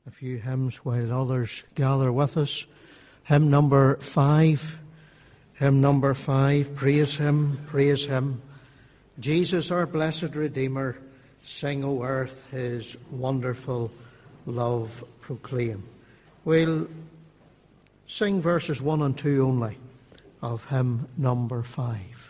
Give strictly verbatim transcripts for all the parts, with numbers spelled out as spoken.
a few hymns while others gather with us. Hymn number five. Hymn number five. Praise Him, praise Him. Jesus, our blessed Redeemer, sing, O earth, His wonderful love proclaim. We'll sing verses one and two only of hymn number five.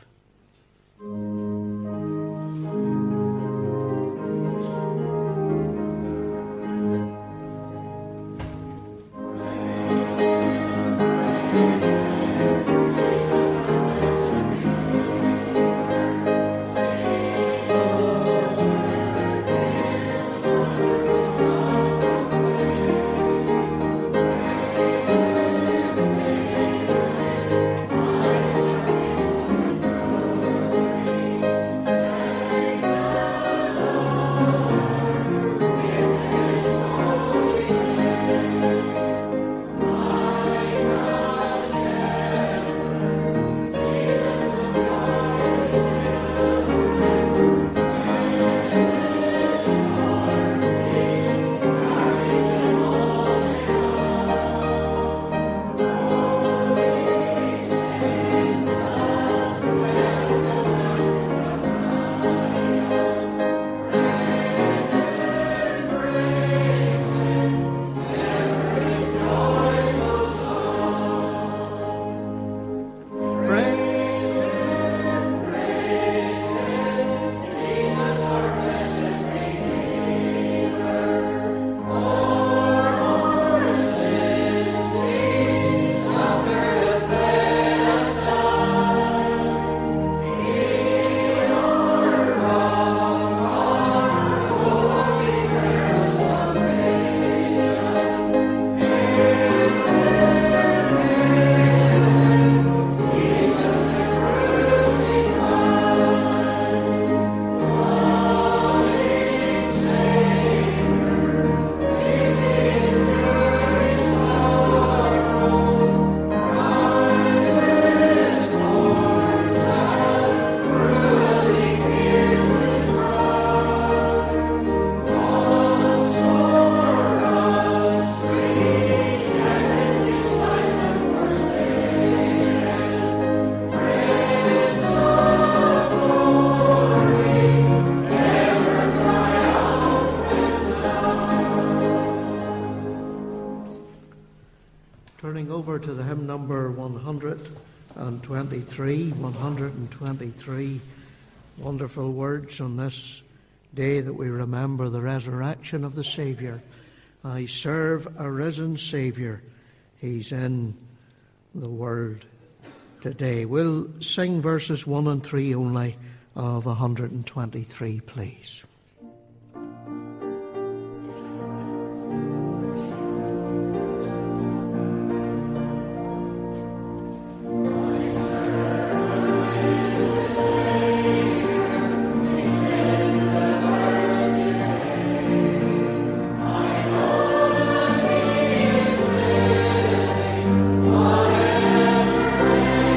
To the hymn number one hundred twenty-three, one hundred twenty-three, wonderful words on this day that we remember the resurrection of the Saviour. I serve a risen Saviour. He's in the world today. We'll sing verses one and three only of one hundred twenty-three, please.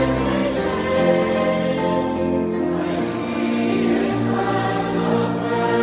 Thank you.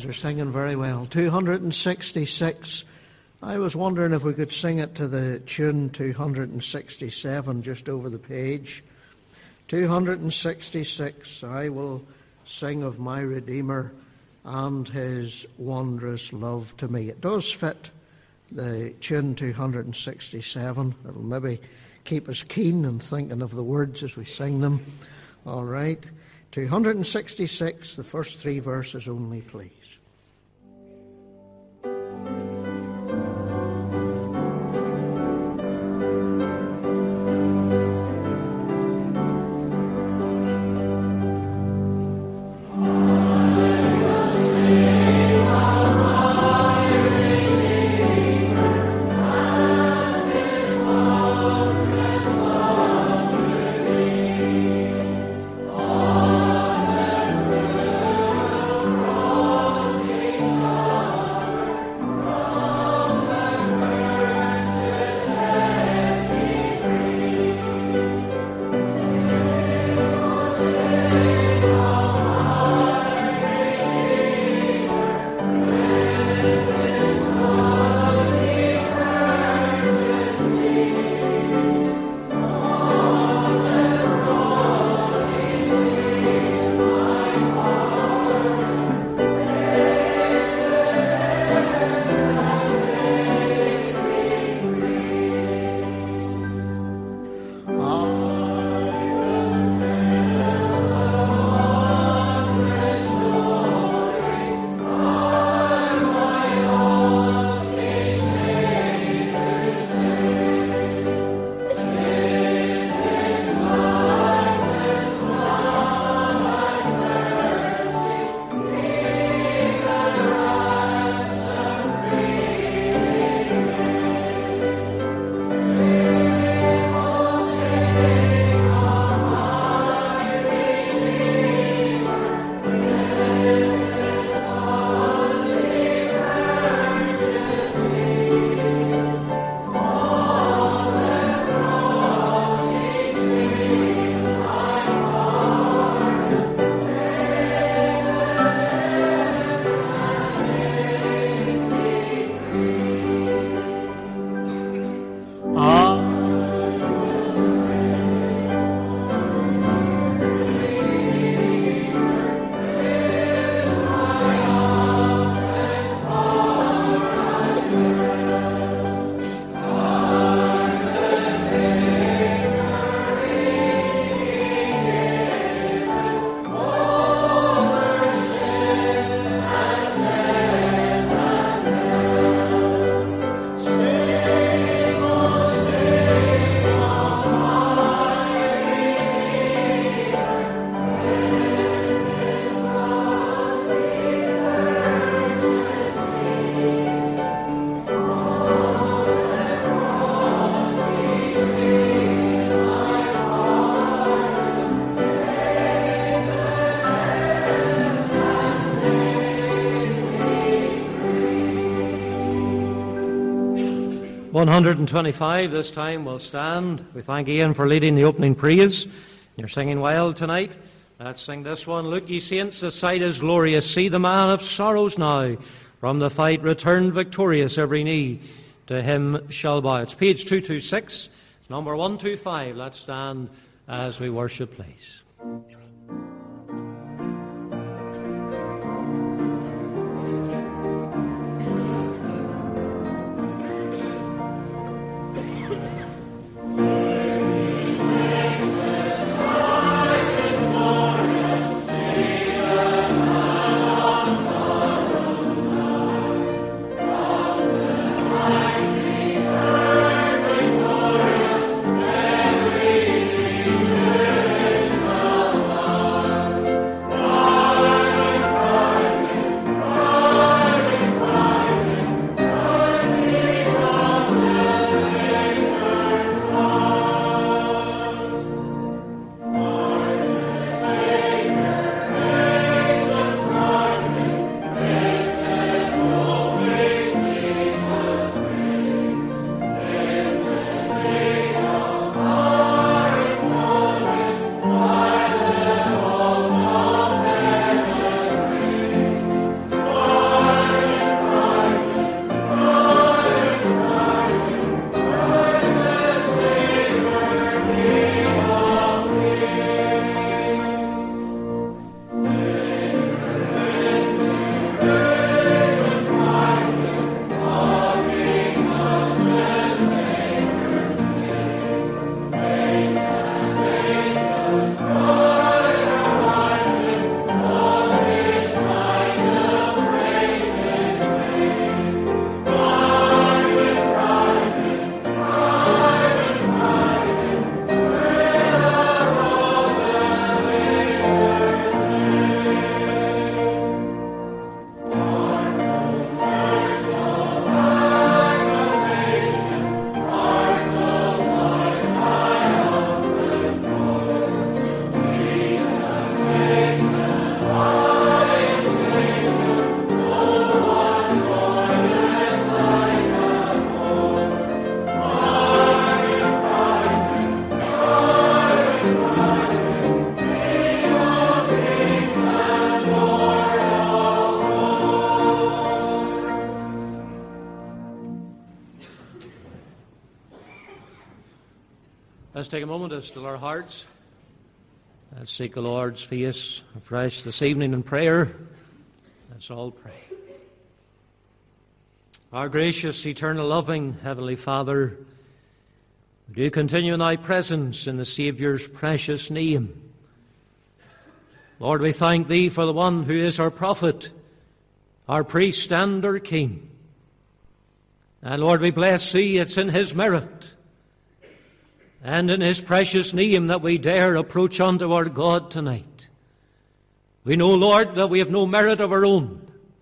are singing very well. two hundred sixty-six. I was wondering if we could sing it to the tune two hundred sixty-seven, just over the page. two hundred sixty-six, I will sing of my Redeemer and his wondrous love to me. It does fit the tune two hundred sixty-seven. It'll maybe keep us keen and thinking of the words as we sing them. All right. two hundred sixty-six, the first three verses only, please. one hundred twenty-five this time will stand. We thank Ian for leading the opening praise. You're singing well tonight. Let's sing this one. Look, ye saints, the sight is glorious. See the man of sorrows now. From the fight returned victorious, every knee to him shall bow. It's page two twenty-six. It's number one twenty-five. Let's stand as we worship, please. Every Let's take a moment to still our hearts. Let's seek the Lord's face afresh this evening in prayer. Let's all pray. Our gracious, eternal, loving Heavenly Father, we do continue in Thy presence in the Saviour's precious name. Lord, we thank Thee for the one who is our prophet, our priest and our king. And Lord, we bless Thee, it's in His merit and in His precious name that we dare approach unto our God tonight. We know, Lord, that we have no merit of our own.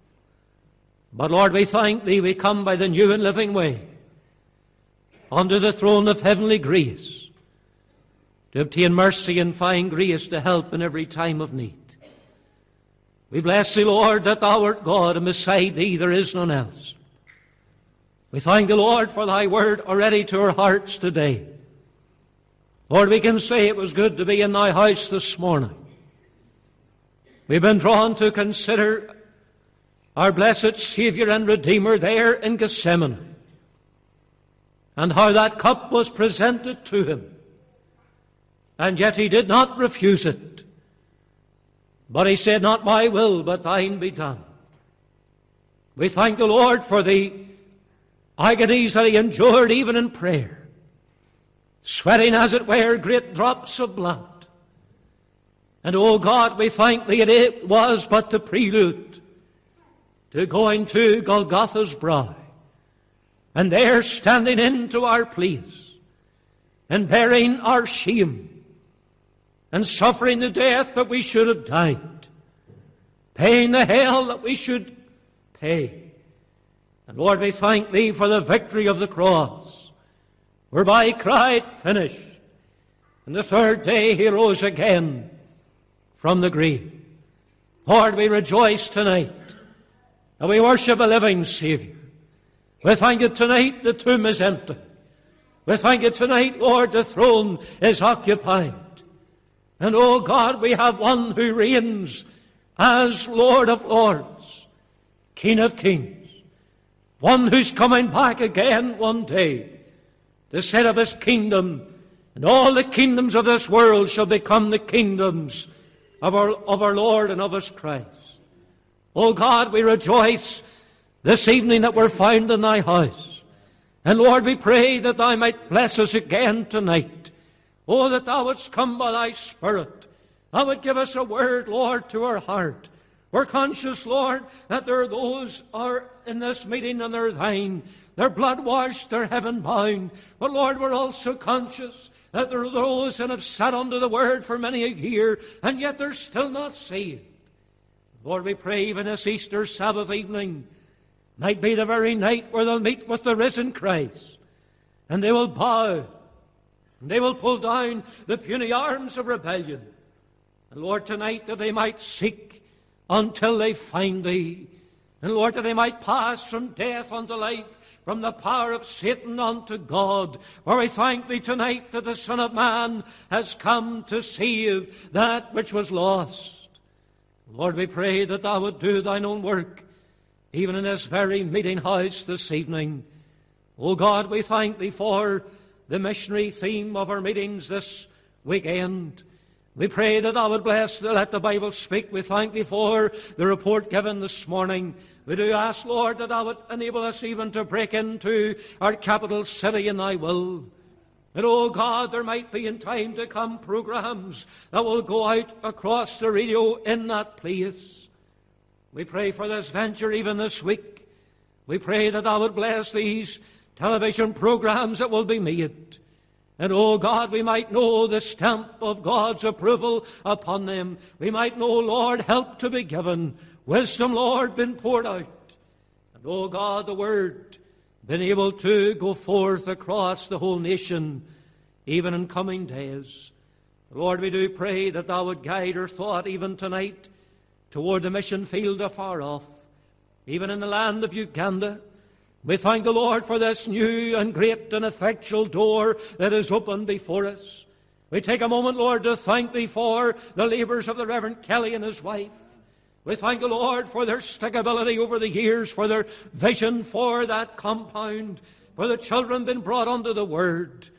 But Lord, we thank Thee, we come by the new and living way unto the throne of heavenly grace to obtain mercy and find grace to help in every time of need. We bless Thee, Lord, that Thou art God, and beside Thee there is none else. We thank Thee, Lord, for Thy word already to our hearts today. Lord, we can say it was good to be in Thy house this morning. We've been drawn to consider our blessed Saviour and Redeemer there in Gethsemane, and how that cup was presented to Him, and yet He did not refuse it. But He said, not my will, but Thine be done. We thank the Lord for the agonies that He endured even in prayer, sweating, as it were, great drops of blood. And, oh God, we thank Thee, it was but the prelude to going to Golgotha's brow, and there standing into our place, and bearing our shame, and suffering the death that we should have died, paying the hell that we should pay. And Lord, we thank Thee for the victory of the cross, whereby He cried, finished. And the third day He rose again from the grave. Lord, we rejoice tonight, and we worship a living Savior. We thank You tonight the tomb is empty. We thank You tonight, Lord, the throne is occupied. And, oh God, we have one who reigns as Lord of lords, King of kings, one who's coming back again one day to set up His kingdom, and all the kingdoms of this world shall become the kingdoms of our, of our Lord and of His Christ. Oh God, we rejoice this evening that we're found in Thy house. And Lord, we pray that Thou might bless us again tonight. Oh, that Thou wouldst come by Thy Spirit. Thou would give us a word, Lord, to our heart. We're conscious, Lord, that there are those are in this meeting and they're Thine. They're blood-washed, they're heaven-bound. But Lord, we're also conscious that there are those that have sat under the Word for many a year, and yet they're still not saved. Lord, we pray even this Easter Sabbath evening might be the very night where they'll meet with the risen Christ, and they will bow, and they will pull down the puny arms of rebellion. And Lord, tonight that they might seek until they find Thee. And Lord, that they might pass from death unto life, from the power of Satan unto God. For we thank Thee tonight that the Son of Man has come to save that which was lost. Lord, we pray that Thou would do Thine own work, even in this very meeting house this evening. O God, we thank Thee for the missionary theme of our meetings this weekend. We pray that Thou would bless, let the Bible speak. We thank Thee for the report given this morning. We do ask, Lord, that Thou would enable us even to break into our capital city in Thy will. And, oh God, there might be in time to come programs that will go out across the radio in that place. We pray for this venture even this week. We pray that Thou would bless these television programs that will be made. And, oh God, we might know the stamp of God's approval upon them. We might know, Lord, help to be given. Wisdom, Lord, been poured out. And, oh God, the Word been able to go forth across the whole nation, even in coming days. Lord, we do pray that Thou would guide our thought even tonight toward the mission field afar off, even in the land of Uganda. We thank the Lord for this new and great and effectual door that is opened before us. We take a moment, Lord, to thank Thee for the labors of the Reverend Kelly and his wife. We thank the Lord for their stickability over the years, for their vision for that compound, for the children being brought under the Word.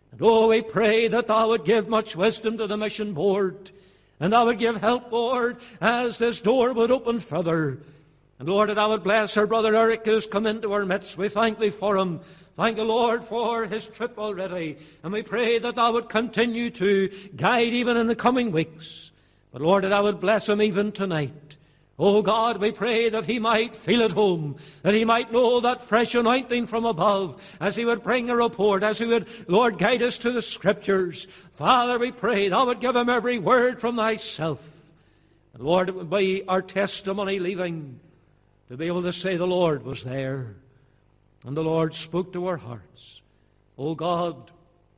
And oh, we pray that thou would give much wisdom to the mission board, and thou would give help, Lord, as this door would open further. And Lord, that thou would bless our brother Eric who's come into our midst. We thank thee for him. Thank you, Lord, for his trip already. And we pray that thou would continue to guide even in the coming weeks. But Lord, that thou would bless him even tonight. Oh God, we pray that he might feel at home, that he might know that fresh anointing from above, as he would bring a report, as he would, Lord, guide us to the Scriptures. Father, we pray thou would give him every word from thyself. And Lord, it would be our testimony leaving, to be able to say the Lord was there, and the Lord spoke to our hearts. Oh God,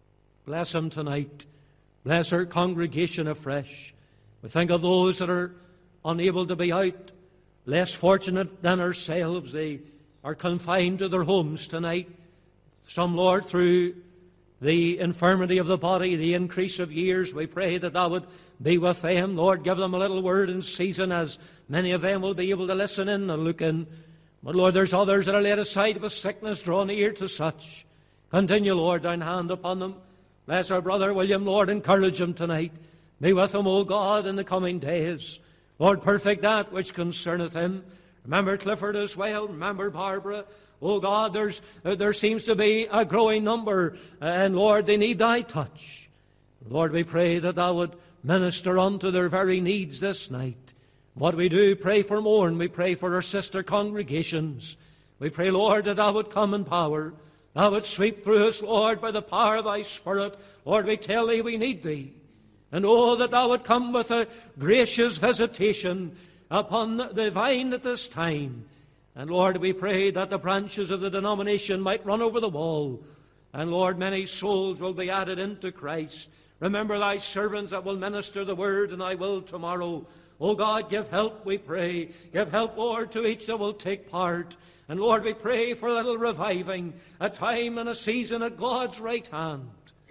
bless him tonight. Bless our congregation afresh. We think of those that are unable to be out, less fortunate than ourselves. They are confined to their homes tonight. Some, Lord, through the infirmity of the body, the increase of years, we pray that thou would be with them. Lord, give them a little word in season, as many of them will be able to listen in and look in. But Lord, there's others that are laid aside with sickness, draw near to such. Continue, Lord, thine hand upon them. Bless our brother William, Lord, encourage him tonight. Be with him, O God, in the coming days. Lord, perfect that which concerneth him. Remember Clifford as well. Remember Barbara. Oh God, there's, there seems to be a growing number, and Lord, they need thy touch. Lord, we pray that thou would minister unto their very needs this night. What we do, pray for more, and we pray for our sister congregations. We pray, Lord, that thou would come in power. Thou would sweep through us, Lord, by the power of thy Spirit. Lord, we tell thee we need thee. And oh, that thou would come with a gracious visitation upon the vine at this time. And Lord, we pray that the branches of the denomination might run over the wall. And Lord, many souls will be added into Christ. Remember thy servants that will minister the word in thy will tomorrow. Oh God, give help, we pray. Give help, Lord, to each that will take part. And Lord, we pray for a little reviving, a time and a season at God's right hand.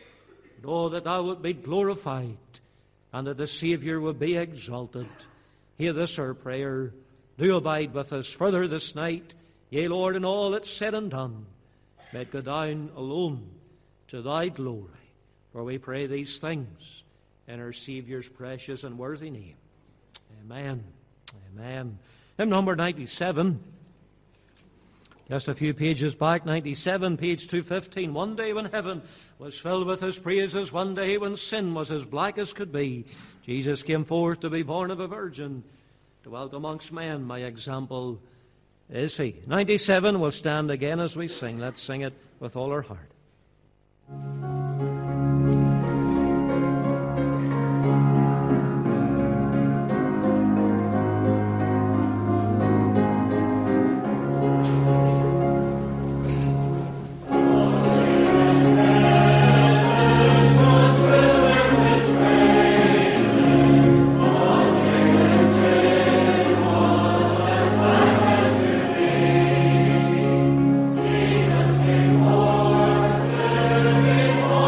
And oh, that thou would be glorified, and that the Saviour would be exalted. Hear this our prayer. Do abide with us further this night. Yea, Lord, in all that's said and done, may it go down alone to thy glory. For we pray these things in our Saviour's precious and worthy name. Amen. Amen. Hymn number ninety-seven. Just a few pages back, ninety-seven, page two fifteen. One day when heaven was filled with his praises, one day when sin was as black as could be, Jesus came forth to be born of a virgin, dwelt amongst men. My example is he. ninety-seven, we'll stand again as we sing. Let's sing it with all our heart. Jesus came forth to be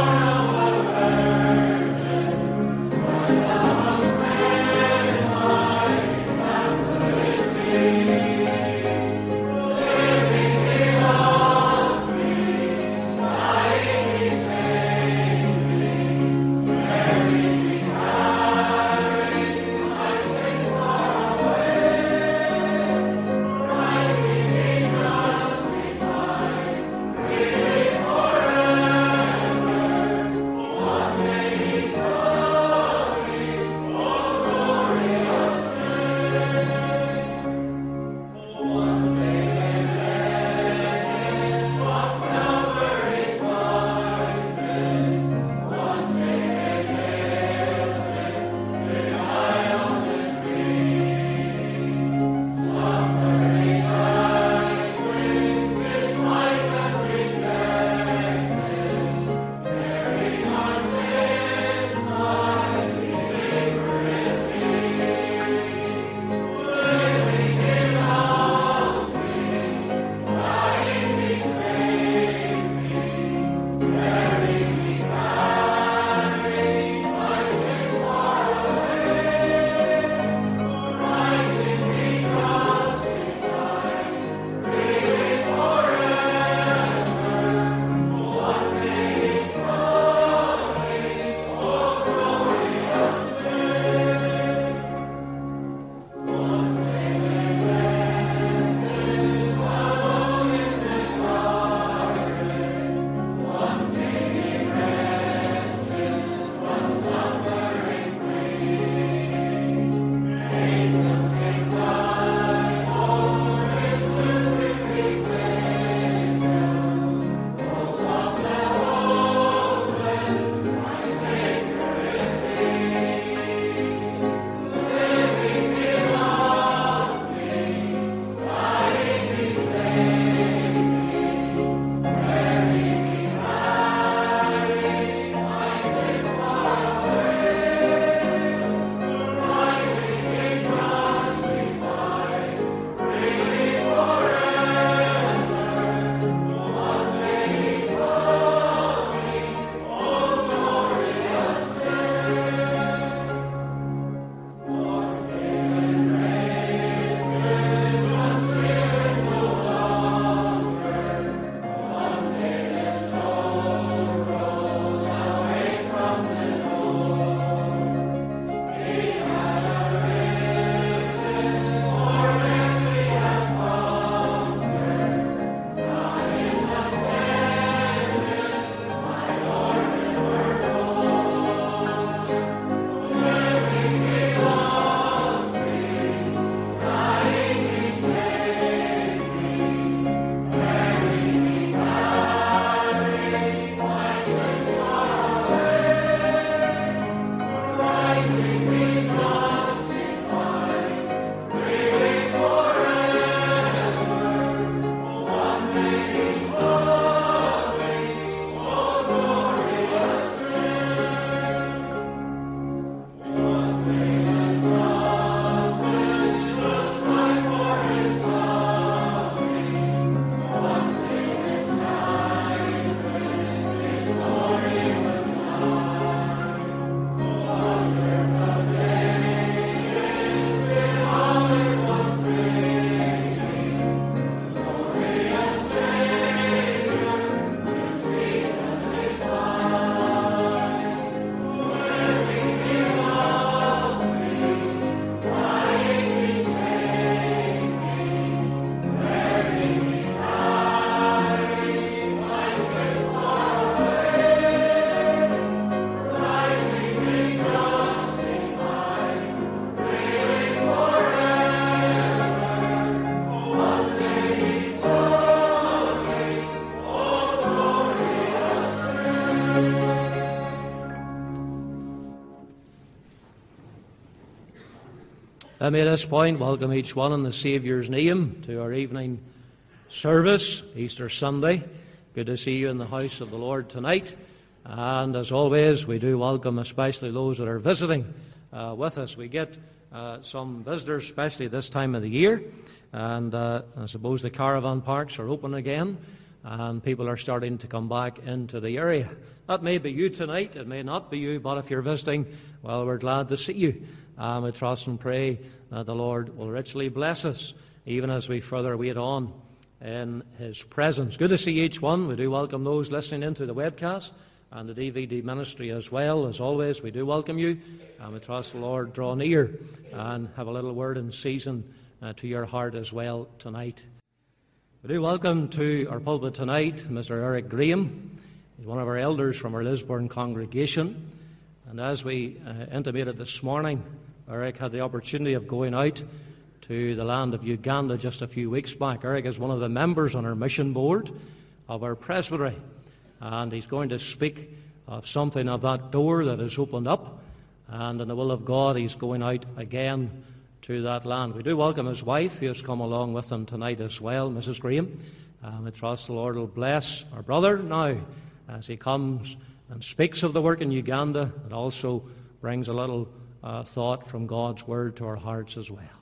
Let me at this point welcome each one in the Saviour's name to our evening service, Easter Sunday. Good to see you in the house of the Lord tonight. And as always, we do welcome especially those that are visiting uh, with us. We get uh, some visitors, especially this time of the year. And uh, I suppose the caravan parks are open again, and people are starting to come back into the area. That may be you tonight, it may not be you, but if you're visiting, well, we're glad to see you. Um, we trust and pray that the Lord will richly bless us, even as we further wait on in His presence. Good to see each one. We do welcome those listening into the webcast and the D V D ministry as well. As always, we do welcome you, and we trust the Lord draw near and have a little word in season uh, to your heart as well tonight. We do welcome to our pulpit tonight Mister Eric Graham. He's one of our elders from our Lisburn congregation. And as we uh, intimated this morning, Eric had the opportunity of going out to the land of Uganda just a few weeks back. Eric is one of the members on our mission board of our presbytery, and he's going to speak of something of that door that is opened up, and in the will of God he's going out again to that land. We do welcome his wife, who has come along with him tonight as well, Missus Graham. Um, I trust the Lord will bless our brother now as he comes and speaks of the work in Uganda, and also brings a little uh, thought from God's Word to our hearts as well.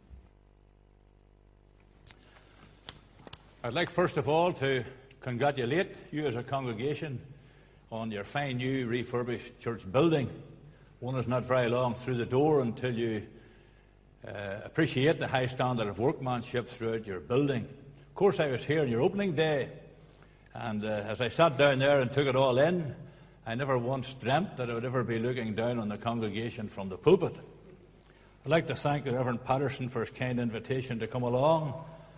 I'd like first of all to congratulate you as a congregation on your fine new refurbished church building. One is not very long through the door until you uh, appreciate the high standard of workmanship throughout your building. Of course, I was here on your opening day, and uh, as I sat down there and took it all in, I never once dreamt that I would ever be looking down on the congregation from the pulpit. I'd like to thank the Reverend Patterson for his kind invitation to come along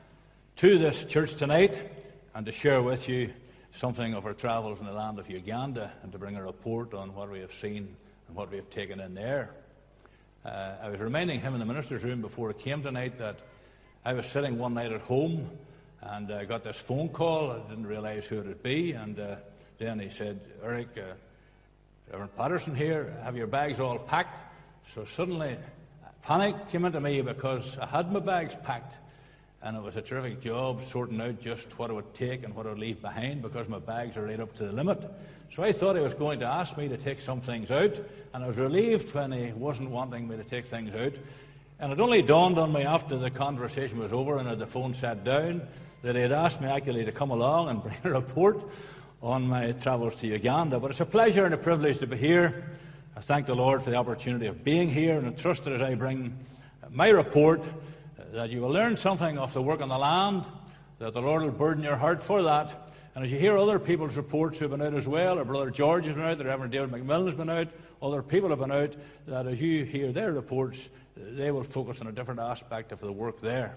to this church tonight and to share with you something of our travels in the land of Uganda, and to bring a report on what we have seen and what we have taken in there. Uh, I was reminding him in the minister's room before I came tonight that I was sitting one night at home, and I got this phone call. I didn't realize who it would be, and uh, then he said, Eric, uh, Reverend Patterson here, have your bags all packed? So suddenly panic came into me, because I had my bags packed, and it was a terrific job sorting out just what it would take and what I would leave behind, because my bags are right up to the limit. So I thought he was going to ask me to take some things out, and I was relieved when he wasn't wanting me to take things out. And it only dawned on me after the conversation was over and the phone sat down that he had asked me actually to come along and bring a report on my travels to Uganda. But it's a pleasure and a privilege to be here. I thank the Lord for the opportunity of being here, and I trust that as I bring my report, that you will learn something of the work on the land, that the Lord will burden your heart for that. And as you hear other people's reports who have been out as well, our brother George has been out, the Reverend David McMillan has been out, other people have been out, that as you hear their reports, they will focus on a different aspect of the work there.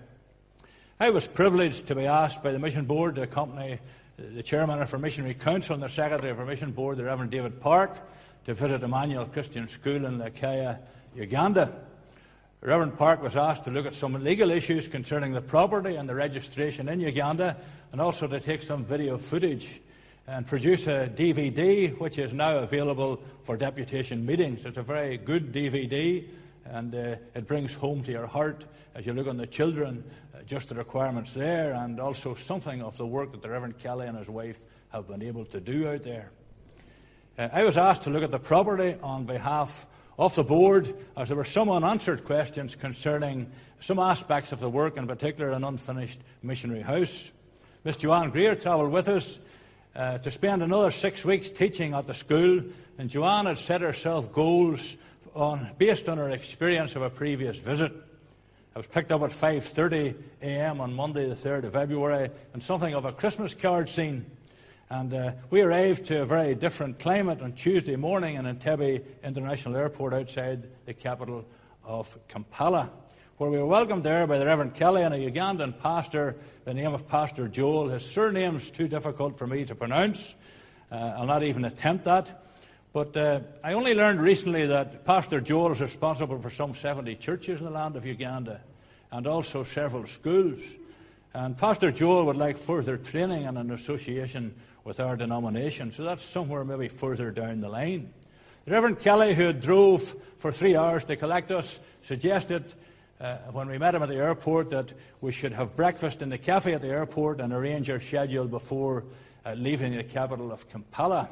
I was privileged to be asked by the Mission Board to accompany the Chairman of our Missionary Council and the Secretary of our Mission Board, the Reverend David Park, to visit Emmanuel Christian School in Lakaya, Uganda. Reverend Park was asked to look at some legal issues concerning the property and the registration in Uganda, and also to take some video footage and produce a D V D which is now available for deputation meetings. It's a very good D V D, and uh, it brings home to your heart, as you look on the children, uh, just the requirements there, and also something of the work that the Reverend Kelly and his wife have been able to do out there. Uh, I was asked to look at the property on behalf of the board, as there were some unanswered questions concerning some aspects of the work, in particular an unfinished missionary house. Miss Joanne Greer travelled with us uh, to spend another six weeks teaching at the school, and Joanne had set herself goals on, based on her experience of a previous visit. I was picked up at five thirty a m on Monday the third of February, and something of a Christmas card scene. And uh, we arrived to a very different climate on Tuesday morning in Entebbe International Airport outside the capital of Kampala, where we were welcomed there by the Reverend Kelly and a Ugandan pastor by the name of Pastor Joel. His surname's too difficult for me to pronounce. Uh, I'll not even attempt that. But uh, I only learned recently that Pastor Joel is responsible for some seventy churches in the land of Uganda, and also several schools. And Pastor Joel would like further training and an association with our denomination, so that's somewhere maybe further down the line. The Reverend Kelly, who drove for three hours to collect us, suggested uh, when we met him at the airport, that we should have breakfast in the cafe at the airport and arrange our schedule before uh, leaving the capital of Kampala.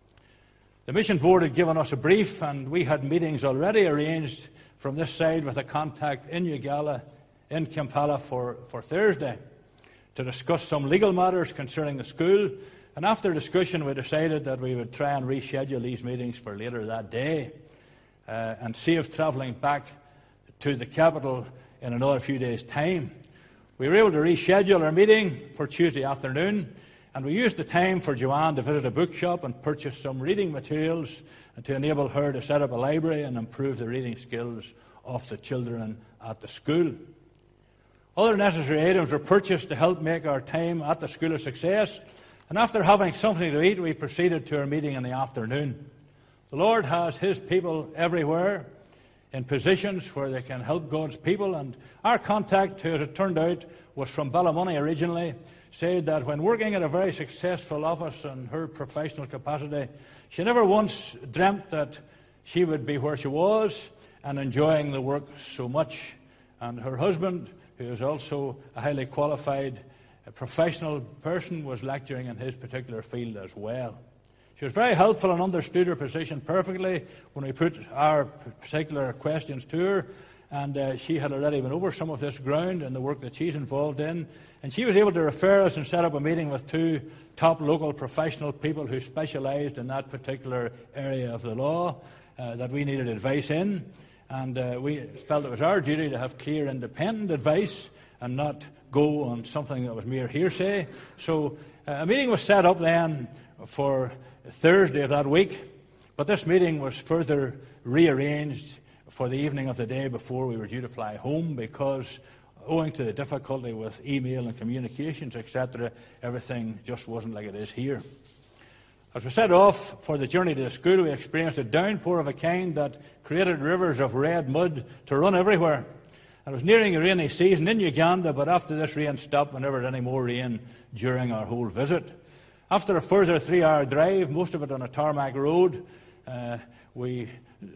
The mission board had given us a brief, and we had meetings already arranged from this side with a contact in Uganda, in Kampala for, for Thursday, to discuss some legal matters concerning the school. And after discussion, we decided that we would try and reschedule these meetings for later that day uh, and save travelling back to the capital in another few days' time. We were able to reschedule our meeting for Tuesday afternoon, and we used the time for Joanne to visit a bookshop and purchase some reading materials and to enable her to set up a library and improve the reading skills of the children at the school. Other necessary items were purchased to help make our time at the school a success, and after having something to eat, we proceeded to our meeting in the afternoon. The Lord has His people everywhere in positions where they can help God's people, and our contact, who as it turned out was from Ballymoney originally, said that when working at a very successful office in her professional capacity, she never once dreamt that she would be where she was and enjoying the work so much. And her husband, who is also a highly qualified a professional person, was lecturing in his particular field as well. She was very helpful and understood her position perfectly when we put our particular questions to her, and uh, she had already been over some of this ground and the work that she's involved in, and she was able to refer us and set up a meeting with two top local professional people who specialised in that particular area of the law uh, that we needed advice in. And uh, we felt it was our duty to have clear, independent advice and not go on something that was mere hearsay. So uh, a meeting was set up then for Thursday of that week, but this meeting was further rearranged for the evening of the day before we were due to fly home, because owing to the difficulty with email and communications, et cetera, everything just wasn't like it is here. As we set off for the journey to the school, we experienced a downpour of a kind that created rivers of red mud to run everywhere. It was nearing the rainy season in Uganda, but after this rain stopped, we never had any more rain during our whole visit. After a further three-hour drive, most of it on a tarmac road, uh, we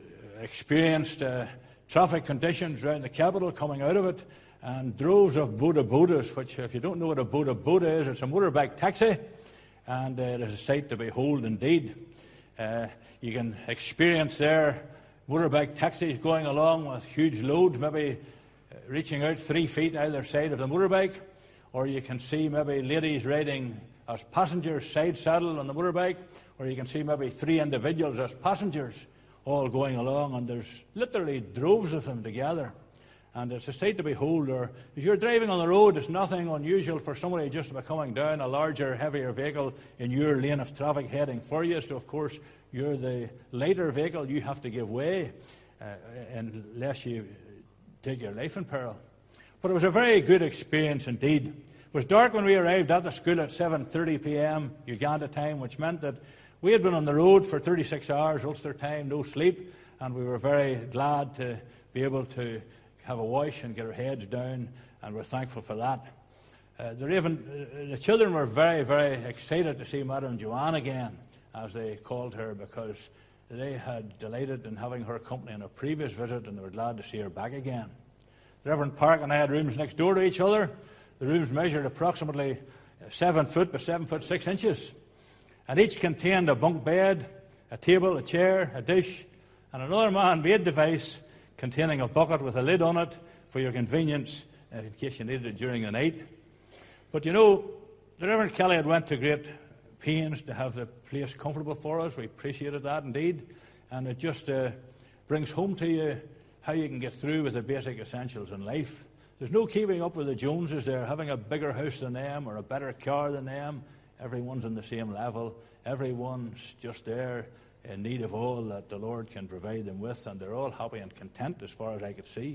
experienced uh, traffic conditions around the capital coming out of it, and droves of boda bodas, which, if you don't know what a boda boda is, it's a motorbike taxi, and uh, it is a sight to behold indeed. Uh, you can experience there motorbike taxis going along with huge loads, maybe reaching out three feet either side of the motorbike, or you can see maybe ladies riding as passengers side saddle on the motorbike, or you can see maybe three individuals as passengers all going along, and there's literally droves of them together. And it's a sight to behold. Or if you're driving on the road, it's nothing unusual for somebody just to be coming down a larger, heavier vehicle in your lane of traffic heading for you. So, of course, you're the lighter vehicle. You have to give way uh, unless you take your life in peril. But it was a very good experience indeed. It was dark when we arrived at the school at seven thirty p m Uganda time, which meant that we had been on the road for thirty-six hours, Ulster time, no sleep, and we were very glad to be able to have a wash and get our heads down, and we're thankful for that. Uh, the, Raven, uh, the children were very, very excited to see Madam Joanne again, as they called her, because they had delighted in having her company on a previous visit, and they were glad to see her back again. The Reverend Park and I had rooms next door to each other. The rooms measured approximately seven foot by seven foot six inches, and each contained a bunk bed, a table, a chair, a dish, and another man-made device containing a bucket with a lid on it for your convenience uh, in case you needed it during the night. But you know, the Reverend Kelly had went to great pains to have the place comfortable for us. We appreciated that indeed, and it just uh, brings home to you how you can get through with the basic essentials in life. There's no keeping up with the Joneses there, having a bigger house than them or a better car than them. Everyone's on the same level. Everyone's just there in need of all that the Lord can provide them with, and they're all happy and content as far as I could see.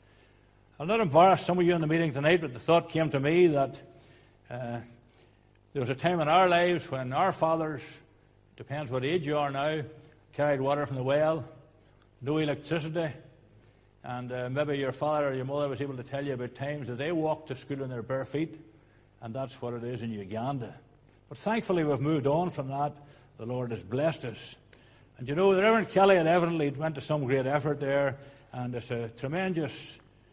I'll not embarrass some of you in the meeting tonight, but the thought came to me that uh, there was a time in our lives when our fathers, depends what age you are now, carried water from the well, no electricity, and uh, maybe your father or your mother was able to tell you about times that they walked to school in their bare feet, and that's what it is in Uganda. But thankfully we've moved on from that. The Lord has blessed us. And you know, the Reverend Kelly had evidently went to some great effort there, and it's a tremendous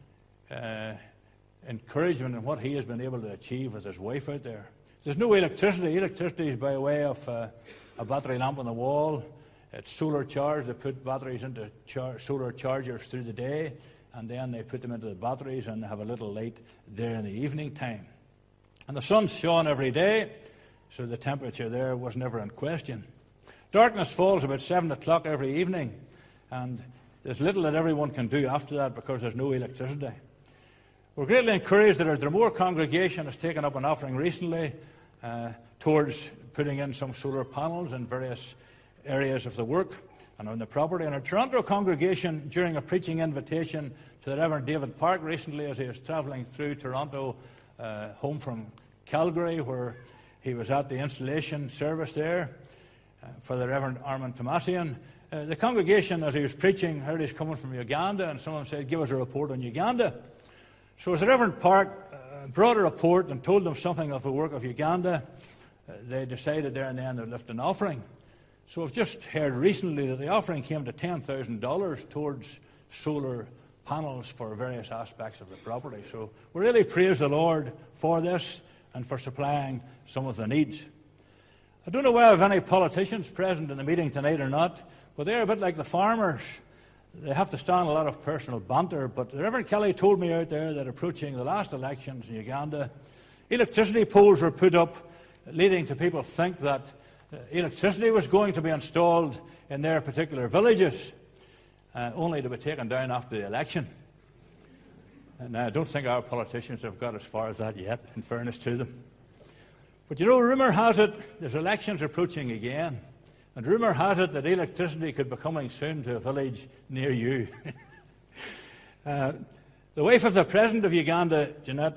uh, encouragement in what he has been able to achieve with his wife out there. There's no electricity. Electricity is by way of uh, a battery lamp on the wall. It's solar charged. They put batteries into char- solar chargers through the day, and then they put them into the batteries and they have a little light there in the evening time. And the sun shone every day, so the temperature there was never in question. Darkness falls about seven o'clock every evening, and there's little that everyone can do after that because there's no electricity. We're greatly encouraged that our Dromore congregation has taken up an offering recently uh, towards putting in some solar panels in various areas of the work and on the property. And our Toronto congregation, during a preaching invitation to the Reverend David Park recently as he was travelling through Toronto, uh, home from Calgary, where he was at the installation service there uh, for the Reverend Armand Tomasian. Uh, the congregation, as he was preaching, heard he's coming from Uganda, and someone said, "Give us a report on Uganda." So as the Reverend Park uh, brought a report and told them something of the work of Uganda, uh, they decided there and then to lift an offering. So we've just heard recently that the offering came to ten thousand dollars towards solar panels for various aspects of the property. So we really praise the Lord for this and for supplying some of the needs. I don't know whether there are any politicians present in the meeting tonight or not, but they're a bit like the farmers. They have to stand a lot of personal banter, but the Reverend Kelly told me out there that approaching the last elections in Uganda, electricity poles were put up, leading to people think that electricity was going to be installed in their particular villages, uh, only to be taken down after the election. And I don't think our politicians have got as far as that yet, in fairness to them. But you know, rumour has it there's elections approaching again. And rumour has it that electricity could be coming soon to a village near you. uh, the wife of the President of Uganda, Jeanette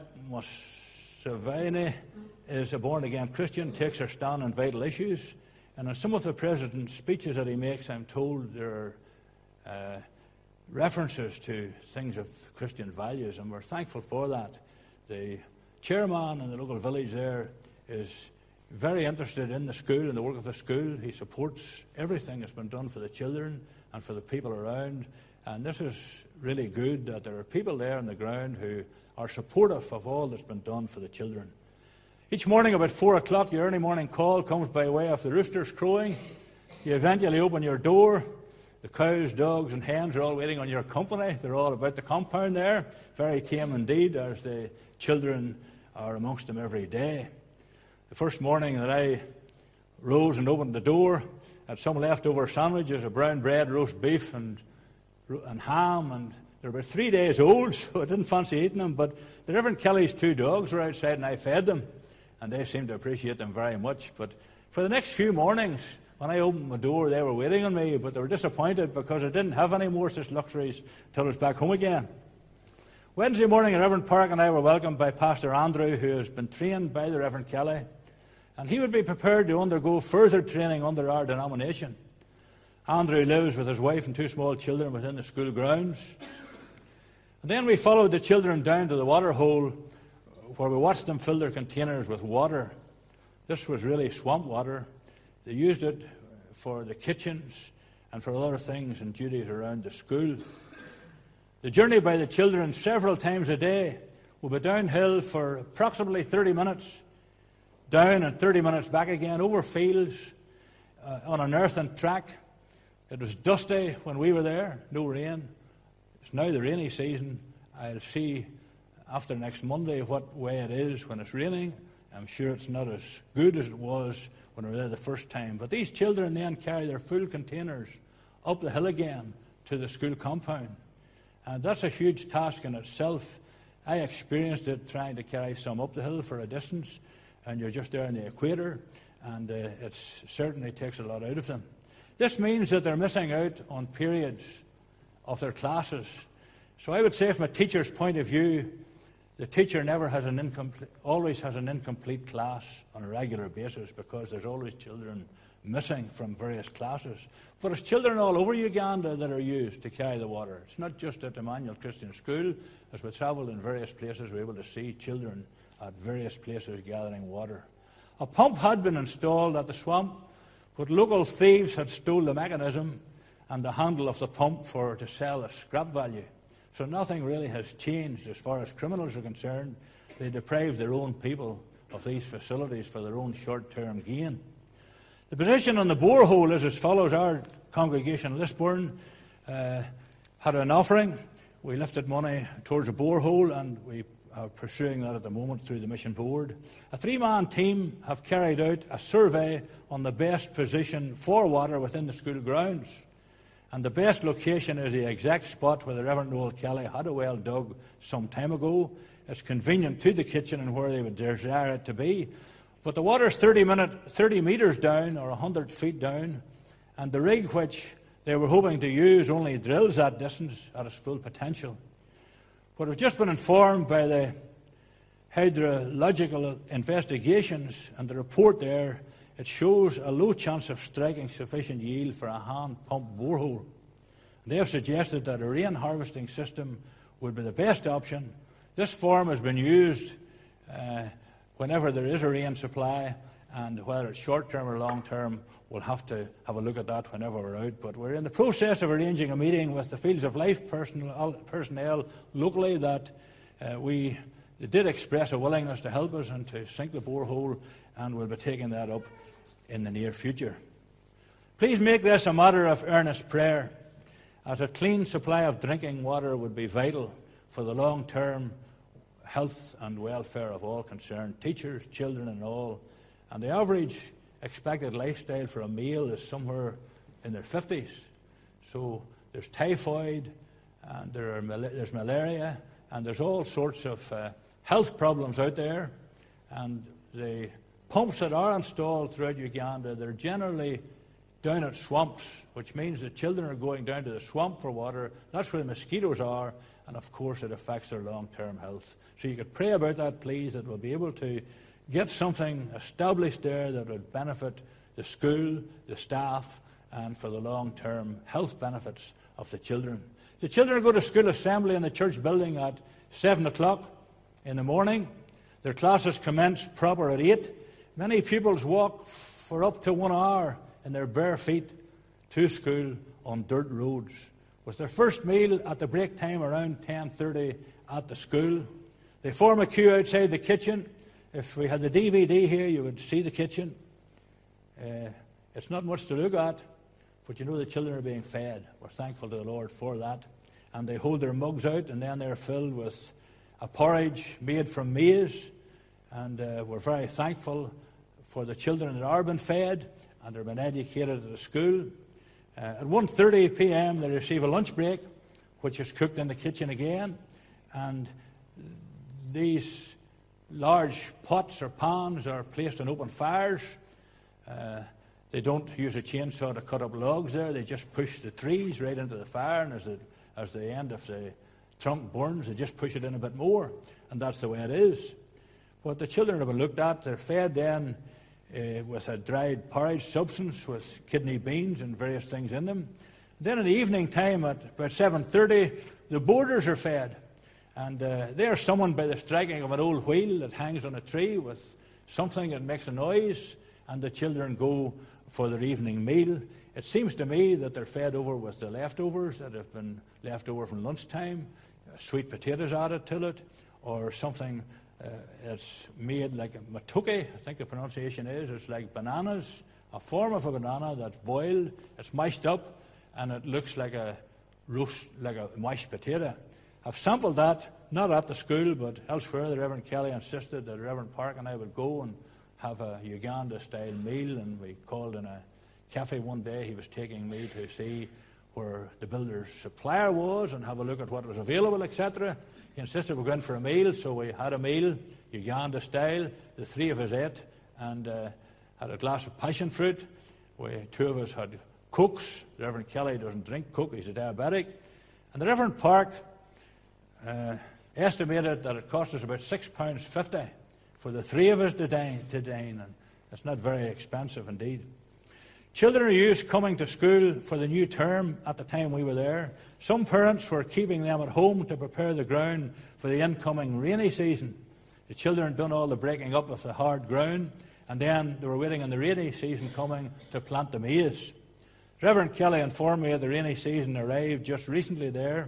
Museveni, is a born-again Christian, takes her stand on vital issues. And in some of the President's speeches that he makes, I'm told there are uh, references to things of Christian values, and we're thankful for that. The chairman in the local village there is very interested in the school and the work of the school. He supports everything that's been done for the children and for the people around. And this is really good that there are people there on the ground who are supportive of all that's been done for the children. Each morning about four o'clock, your early morning call comes by way of the roosters crowing. You eventually open your door. The cows, dogs and hens are all waiting on your company. They're all about the compound there. Very tame indeed, as the children are amongst them every day. The first morning that I rose and opened the door, had some leftover sandwiches, a brown bread, roast beef, and, and ham, and they were about three days old, so I didn't fancy eating them. But the Reverend Kelly's two dogs were outside, and I fed them, and they seemed to appreciate them very much. But for the next few mornings, when I opened my door, they were waiting on me, but they were disappointed because I didn't have any more such luxuries until I was back home again. Wednesday morning, the Reverend Park and I were welcomed by Pastor Andrew, who has been trained by the Reverend Kelly. And he would be prepared to undergo further training under our denomination. Andrew lives with his wife and two small children within the school grounds. And then we followed the children down to the water hole, where we watched them fill their containers with water. This was really swamp water. They used it for the kitchens and for a lot of things and duties around the school. The journey by the children several times a day will be downhill for approximately thirty minutes. Down and thirty minutes back again, over fields, uh, on an earthen track. It was dusty when we were there, no rain. It's now the rainy season. I'll see after next Monday what way it is when it's raining. I'm sure it's not as good as it was when we were there the first time. But these children then carry their full containers up the hill again to the school compound. And that's a huge task in itself. I experienced it trying to carry some up the hill for a distance. And you're just there on the equator, and uh, it certainly takes a lot out of them. This means that they're missing out on periods of their classes. So I would say, from a teacher's point of view, the teacher never has an incomplete, always has an incomplete class on a regular basis, because there's always children missing from various classes. But it's children all over Uganda that are used to carry the water. It's not just at Emmanuel Christian School. As we travel in various places, we're able to see children at various places gathering water. A pump had been installed at the swamp, but local thieves had stole the mechanism and the handle of the pump for to sell at scrap value. So nothing really has changed as far as criminals are concerned. They deprive their own people of these facilities for their own short-term gain. The position on the borehole is as follows. Our congregation in Lisburn uh, had an offering. We lifted money towards a borehole, and we are pursuing that at the moment through the Mission Board. A three-man team have carried out a survey on the best position for water within the school grounds. And the best location is the exact spot where the Reverend Noel Kelly had a well dug some time ago. It's convenient to the kitchen and where they would desire it to be. But the water's thirty, minute, thirty metres down or one hundred feet down, and the rig which they were hoping to use only drills that distance at its full potential. But we've just been informed by the hydrological investigations and the report there, it shows a low chance of striking sufficient yield for a hand-pump borehole. They have suggested that a rain harvesting system would be the best option. This form has been used uh, whenever there is a rain supply, and whether it's short-term or long-term, we'll have to have a look at that whenever we're out. But we're in the process of arranging a meeting with the Fields of Life personnel, personnel locally that uh, we they did express a willingness to help us and to sink the borehole, and we'll be taking that up in the near future. Please make this a matter of earnest prayer, as a clean supply of drinking water would be vital for the long-term health and welfare of all concerned, teachers, children and all. And the average expected lifestyle for a male is somewhere in their fifties. So there's typhoid, and there are, there's malaria, and there's all sorts of uh, health problems out there. And the pumps that are installed throughout Uganda, they're generally down at swamps, which means the children are going down to the swamp for water. That's where the mosquitoes are, and of course it affects their long-term health. So you could pray about that, please, that we'll be able to get something established there that would benefit the school, the staff, and for the long-term health benefits of the children. The children go to school assembly in the church building at seven o'clock in the morning. Their classes commence proper at eight. Many pupils walk for up to one hour in their bare feet to school on dirt roads, with their first meal at the break time around ten thirty at the school. They form a queue outside the kitchen. If we had the D V D here, you would see the kitchen. Uh, it's not much to look at, but you know the children are being fed. We're thankful to the Lord for that. And they hold their mugs out, and then they're filled with a porridge made from maize. And uh, we're very thankful for the children that are being fed and are being educated at the school. Uh, at one thirty p.m. they receive a lunch break, which is cooked in the kitchen again. And these large pots or pans are placed on open fires. Uh, they don't use a chainsaw to cut up logs there. They just push the trees right into the fire, and as the, as the end of the trunk burns, they just push it in a bit more, and that's the way it is. But the children have been looked at. They're fed then uh, with a dried porridge substance with kidney beans and various things in them. Then in the evening time at about seven thirty, the boarders are fed. And uh, they are summoned by the striking of an old wheel that hangs on a tree with something that makes a noise, and the children go for their evening meal. It seems to me that they're fed over with the leftovers that have been left over from lunchtime, uh, sweet potatoes added to it, or something uh, that's made like a matoke, I think the pronunciation is. It's like bananas, a form of a banana that's boiled, it's mashed up, and it looks like a roast, like a mashed potato. I've sampled that, not at the school, but elsewhere. The Reverend Kelly insisted that Reverend Park and I would go and have a Uganda-style meal, and we called in a cafe one day. He was taking me to see where the builder's supplier was and have a look at what was available, et cetera. He insisted we go in for a meal, so we had a meal, Uganda-style. The three of us ate and uh, had a glass of passion fruit. We, two of us had Cokes. The Reverend Kelly doesn't drink Coke, he's a diabetic. And the Reverend Park Uh, estimated that it cost us about six pounds fifty for the three of us to dine, to dine, and it's not very expensive indeed. Children are used coming to school for the new term at the time we were there. Some parents were keeping them at home to prepare the ground for the incoming rainy season. The children had done all the breaking up of the hard ground, and then they were waiting on the rainy season coming to plant the maize. Reverend Kelly informed me that the rainy season arrived just recently there.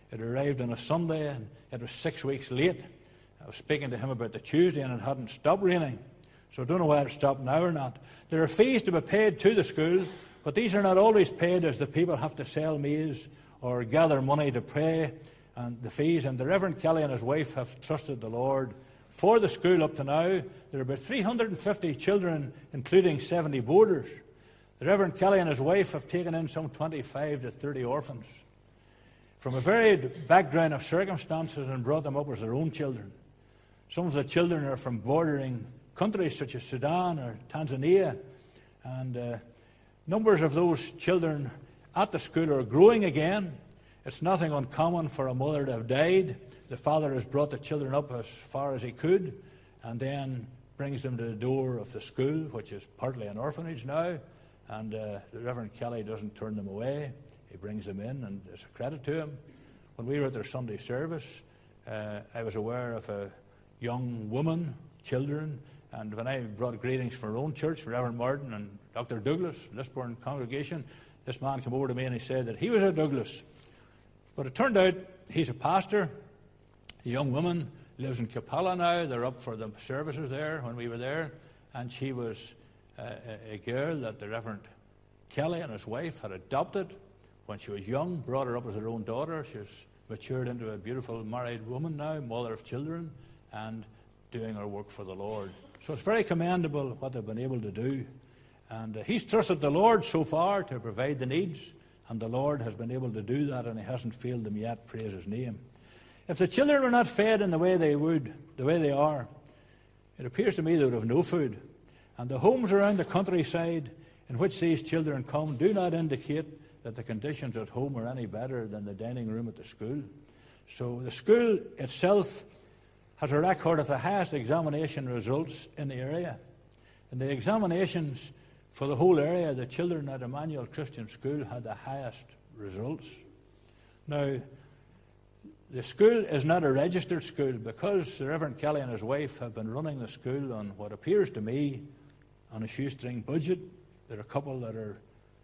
It arrived on a Sunday, and it was six weeks late. I was speaking to him about the Tuesday, and it hadn't stopped raining. So I don't know whether it's stopped now or not. There are fees to be paid to the school, but these are not always paid, as the people have to sell maize or gather money to pray, and the fees. And the Reverend Kelly and his wife have trusted the Lord for the school up to now. There are about three hundred fifty children, including seventy boarders. The Reverend Kelly and his wife have taken in some twenty-five to thirty orphans from a varied background of circumstances and brought them up as their own children. Some of the children are from bordering countries such as Sudan or Tanzania, and uh, numbers of those children at the school are growing again. It's nothing uncommon for a mother to have died. The father has brought the children up as far as he could and then brings them to the door of the school, which is partly an orphanage now, and uh, the Reverend Kelly doesn't turn them away. He brings them in, and it's a credit to him. When we were at their Sunday service, uh, I was aware of a young woman, children, and when I brought greetings from our own church, from Reverend Martin and Doctor Douglas, Lisburn congregation, this man came over to me and he said that he was a Douglas. But it turned out he's a pastor. The young woman lives in Kampala now. They're up for the services there when we were there. And she was uh, a, a girl that the Reverend Kelly and his wife had adopted when she was young, brought her up as their own daughter. She's matured into a beautiful married woman now, mother of children, and doing her work for the Lord. So it's very commendable what they've been able to do. And uh, he's trusted the Lord so far to provide the needs, and the Lord has been able to do that, and he hasn't failed them yet. Praise his name. If the children were not fed in the way they would, the way they are, it appears to me they would have no food. And the homes around the countryside in which these children come do not indicate that the conditions at home are any better than the dining room at the school. So the school itself has a record of the highest examination results in the area. In the examinations for the whole area, the children at Emmanuel Christian School had the highest results. Now, the school is not a registered school because the Reverend Kelly and his wife have been running the school on what appears to me on a shoestring budget. There are a couple that are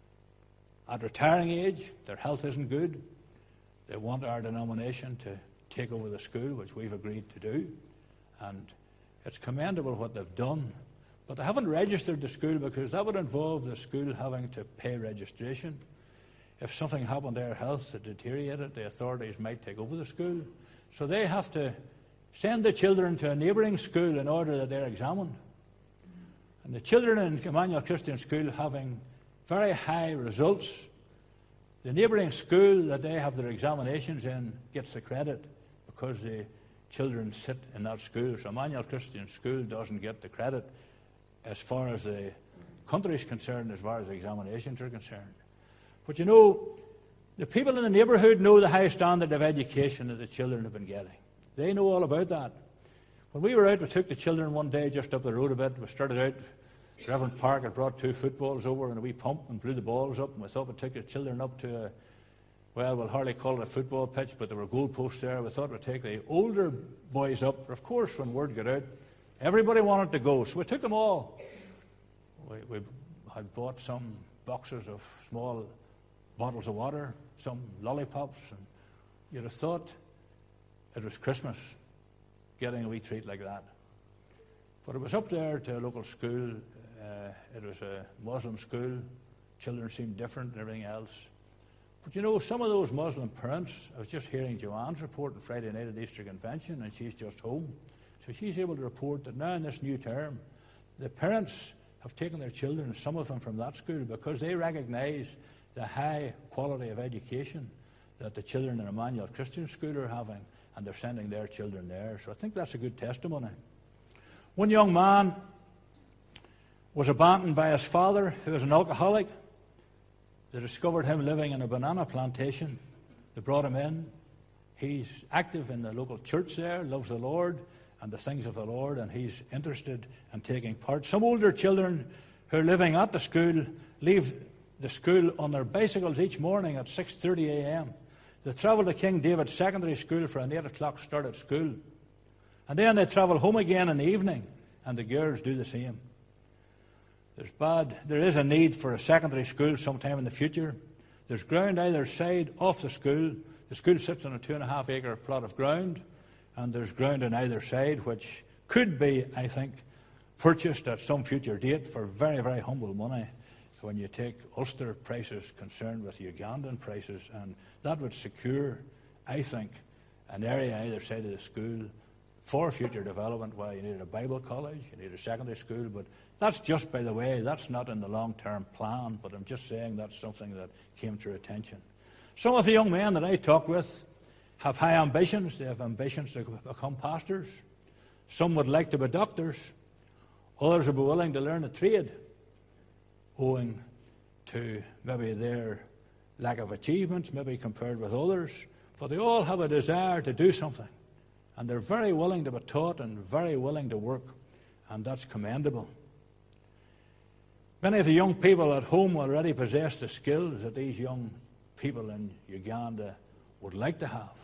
at retiring age. Their health isn't good. They want our denomination to take over the school, which we've agreed to do. And it's commendable what they've done. But they haven't registered the school because that would involve the school having to pay registration. If something happened to their health that deteriorated, the authorities might take over the school. So they have to send the children to a neighbouring school in order that they're examined. And the children in Emmanuel Christian School having very high results, the neighbouring school that they have their examinations in gets the credit because the children sit in that school. So Emmanuel Christian School doesn't get the credit as far as the country is concerned, as far as the examinations are concerned. But you know, the people in the neighbourhood know the high standard of education that the children have been getting. They know all about that. When we were out, we took the children one day just up the road a bit. We started out, Reverend Park had brought two footballs over and we pumped and blew the balls up, and we thought we'd take the children up to a, well, we'll hardly call it a football pitch, but there were goalposts there. We thought we'd take the older boys up. But of course, when word got out, everybody wanted to go, so we took them all. We, we had bought some boxes of small bottles of water, some lollipops, and you'd have thought it was Christmas, getting a wee treat like that. But it was up there to a local school. Uh, it was a Muslim school. Children seemed different and everything else. But you know, some of those Muslim parents, I was just hearing Joanne's report on Friday night at Easter Convention, and she's just home. So she's able to report that now in this new term, the parents have taken their children, some of them from that school, because they recognise the high quality of education that the children in Emmanuel Christian School are having, and they're sending their children there. So I think that's a good testimony. One young man was abandoned by his father, who was an alcoholic. They discovered him living in a banana plantation. They brought him in. He's active in the local church there, loves the Lord and the things of the Lord, and he's interested in taking part. Some older children who are living at the school leave the school on their bicycles each morning at six thirty a.m. They travel to King David Secondary School for an eight o'clock start at school. And then they travel home again in the evening, and the girls do the same. There's bad, there is a need for a secondary school sometime in the future. There's ground either side of the school. The school sits on a two and a half acre plot of ground, and there's ground on either side which could be, I think, purchased at some future date for very, very humble money when you take Ulster prices concerned with Ugandan prices, and that would secure, I think, an area either side of the school for future development. Well, you need a Bible college, you need a secondary school, but that's just, by the way, that's not in the long-term plan, but I'm just saying that's something that came to our attention. Some of the young men that I talk with have high ambitions. They have ambitions to become pastors. Some would like to be doctors. Others would be willing to learn a trade, owing to maybe their lack of achievements, maybe compared with others. But they all have a desire to do something. And they're very willing to be taught and very willing to work. And that's commendable. Many of the young people at home already possess the skills that these young people in Uganda would like to have.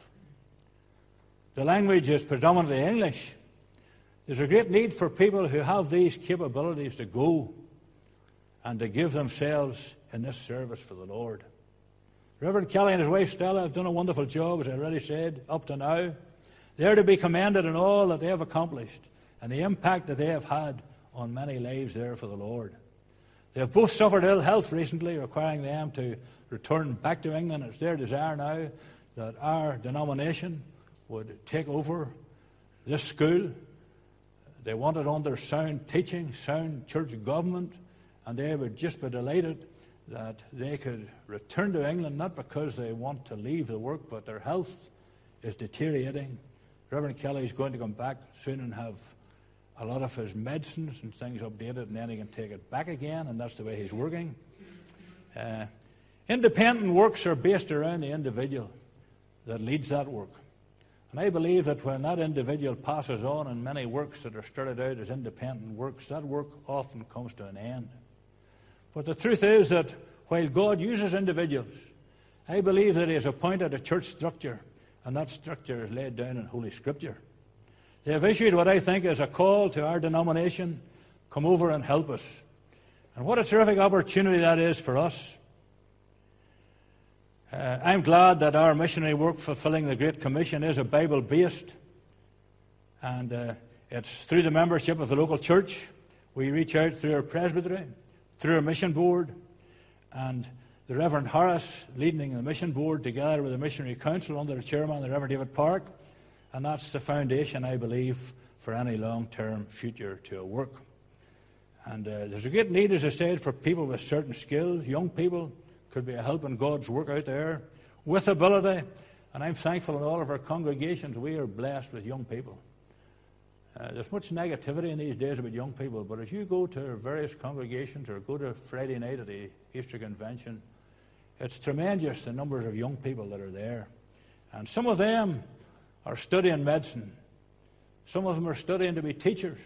The language is predominantly English. There's a great need for people who have these capabilities to go and to give themselves in this service for the Lord. Reverend Kelly and his wife Stella have done a wonderful job, as I already said, up to now. They are to be commended in all that they have accomplished and the impact that they have had on many lives there for the Lord. They have both suffered ill health recently, requiring them to return back to England. It's their desire now that our denomination would take over this school. They want it under sound teaching, sound church government, and they would just be delighted that they could return to England, not because they want to leave the work, but their health is deteriorating. Reverend Kelly is going to come back soon and have a lot of his medicines and things updated, and then he can take it back again, and that's the way he's working. Uh, independent works are based around the individual that leads that work. And I believe that when that individual passes on in many works that are started out as independent works, that work often comes to an end. But the truth is that while God uses individuals, I believe that he has appointed a church structure, and that structure is laid down in Holy Scripture. They have issued what I think is a call to our denomination, come over and help us. And what a terrific opportunity that is for us. Uh, I'm glad that our missionary work fulfilling the Great Commission is a Bible-based, and uh, it's through the membership of the local church. We reach out through our presbytery, through our mission board, and the Reverend Harris leading the mission board together with the missionary council under the chairman, the Reverend David Park, and that's the foundation, I believe, for any long-term future to a work. And uh, there's a great need, as I said, for people with certain skills. Young people could be a help in God's work out there with ability. And I'm thankful in all of our congregations we are blessed with young people. Uh, there's much negativity in these days about young people, but as you go to various congregations or go to Friday night at the Easter Convention, it's tremendous the numbers of young people that are there. And some of them are studying medicine. Some of them are studying to be teachers.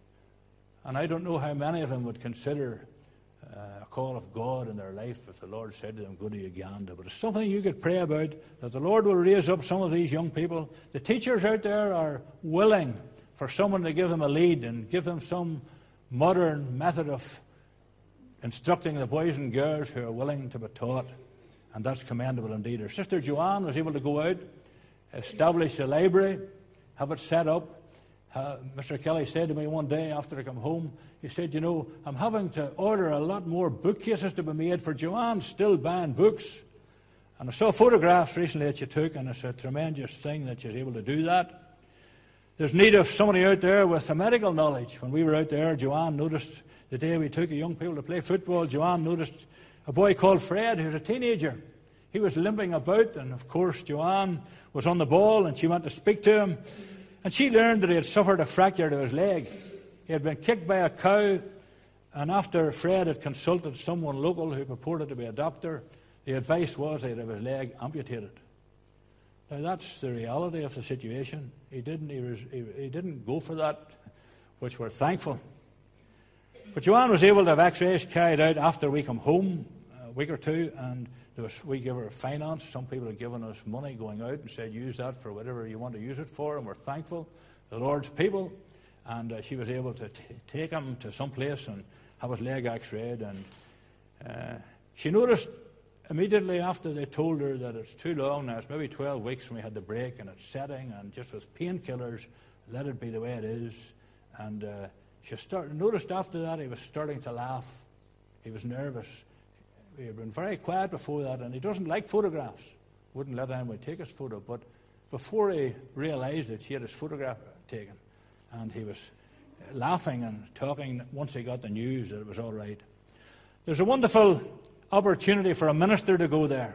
And I don't know how many of them would consider uh, a call of God in their life if the Lord said to them, go to Uganda. But it's something you could pray about, that the Lord will raise up some of these young people. The teachers out there are willing for someone to give them a lead and give them some modern method of instructing the boys and girls who are willing to be taught. And that's commendable indeed. Our sister Joanne was able to go out, establish a library, have it set up. Uh, Mister Kelly said to me one day after I come home, he said, you know, I'm having to order a lot more bookcases to be made for Joanne, still buying books. And I saw photographs recently that you took, and it's a tremendous thing that you're able to do that. There's need of somebody out there with a medical knowledge. When we were out there, Joanne noticed the day we took the young people to play football, Joanne noticed a boy called Fred, who's a teenager. He was limping about, and of course Joanne was on the ball, and she went to speak to him. And she learned that he had suffered a fracture to his leg. He had been kicked by a cow, and after Fred had consulted someone local who purported to be a doctor, the advice was he'd have his leg amputated. Now that's the reality of the situation. He didn't, he was, he, he didn't go for that, which we're thankful. But Joanne was able to have x-rays carried out after we come home, a week or two, and there was, we give her finance. Some people have given us money going out and said, use that for whatever you want to use it for, and we're thankful, the Lord's people. And uh, she was able to t- take him to some place and have his leg x-rayed. And uh, she noticed immediately after they told her that it's too long now, it's maybe twelve weeks when we had the break, and it's setting, and just with painkillers, let it be the way it is. And uh, she started, noticed after that he was starting to laugh. He was nervous. He had been very quiet before that, and he doesn't like photographs. Wouldn't let anyone take his photo. But before he realized it, she had his photograph taken, and he was laughing and talking once he got the news that it was all right. There's a wonderful opportunity for a minister to go there,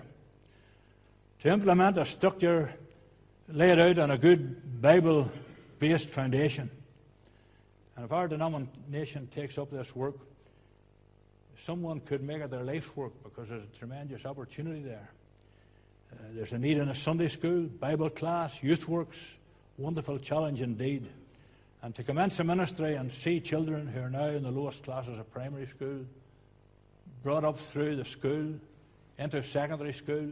to implement a structure laid out on a good Bible-based foundation. And if our denomination takes up this work, someone could make it their life's work, because there's a tremendous opportunity there. Uh, there's a need in a Sunday school, Bible class, youth works, wonderful challenge indeed. And to commence a ministry and see children who are now in the lowest classes of primary school, brought up through the school, into secondary school,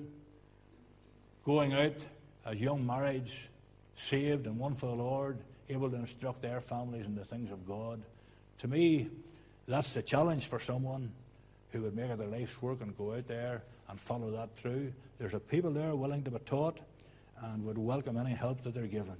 going out as young marrieds, saved and won for the Lord, able to instruct their families in the things of God. To me, that's the challenge for someone who would make it their life's work and go out there and follow that through. There's a people there willing to be taught and would welcome any help that they're given.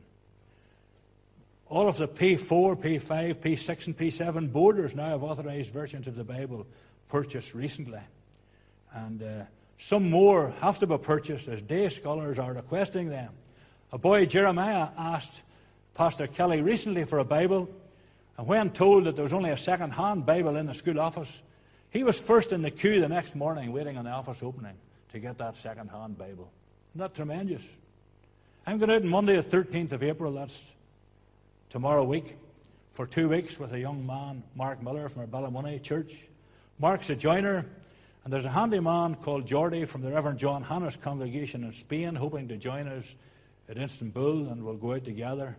All of the P four, P five, P six and P seven borders now have authorized versions of the Bible purchased recently. And uh, some more have to be purchased as day scholars are requesting them. A boy, Jeremiah, asked Pastor Kelly recently for a Bible, and when told that there was only a second-hand Bible in the school office, he was first in the queue the next morning waiting on the office opening to get that second-hand Bible. Isn't that tremendous? I'm going out on Monday the thirteenth of April, that's tomorrow week, for two weeks with a young man, Mark Miller from our Ballymoney church. Mark's a joiner, and there's a handy man called Jordy from the Reverend John Hanna's congregation in Spain hoping to join us at Istanbul, and we'll go out together.